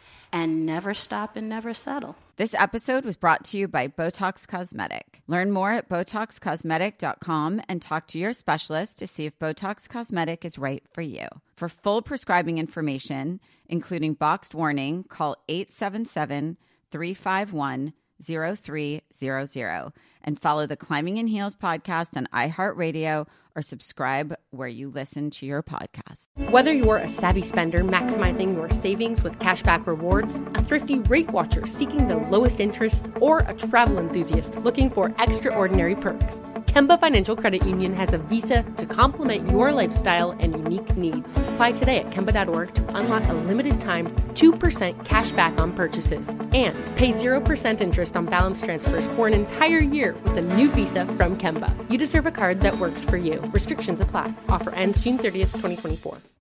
S7: and never stop and never settle.
S6: This episode was brought to you by Botox Cosmetic. Learn more at botox cosmetic dot com and talk to your specialist to see if Botox Cosmetic is right for you. For full prescribing information, including boxed warning, call eight seven seven, three five one, zero three zero zero and follow the Climbing in Heels podcast on iHeartRadio or subscribe where you listen to your podcast.
S8: Whether you're a savvy spender maximizing your savings with cashback rewards, a thrifty rate watcher seeking the lowest interest, or a travel enthusiast looking for extraordinary perks, Kemba Financial Credit Union has a visa to complement your lifestyle and unique needs. Apply today at Kemba dot org to unlock a limited time two percent cash back on purchases and pay zero percent interest on balance transfers for an entire year with a new visa from Kemba. You deserve a card that works for you. Restrictions apply. Offer ends June thirtieth, twenty twenty-four.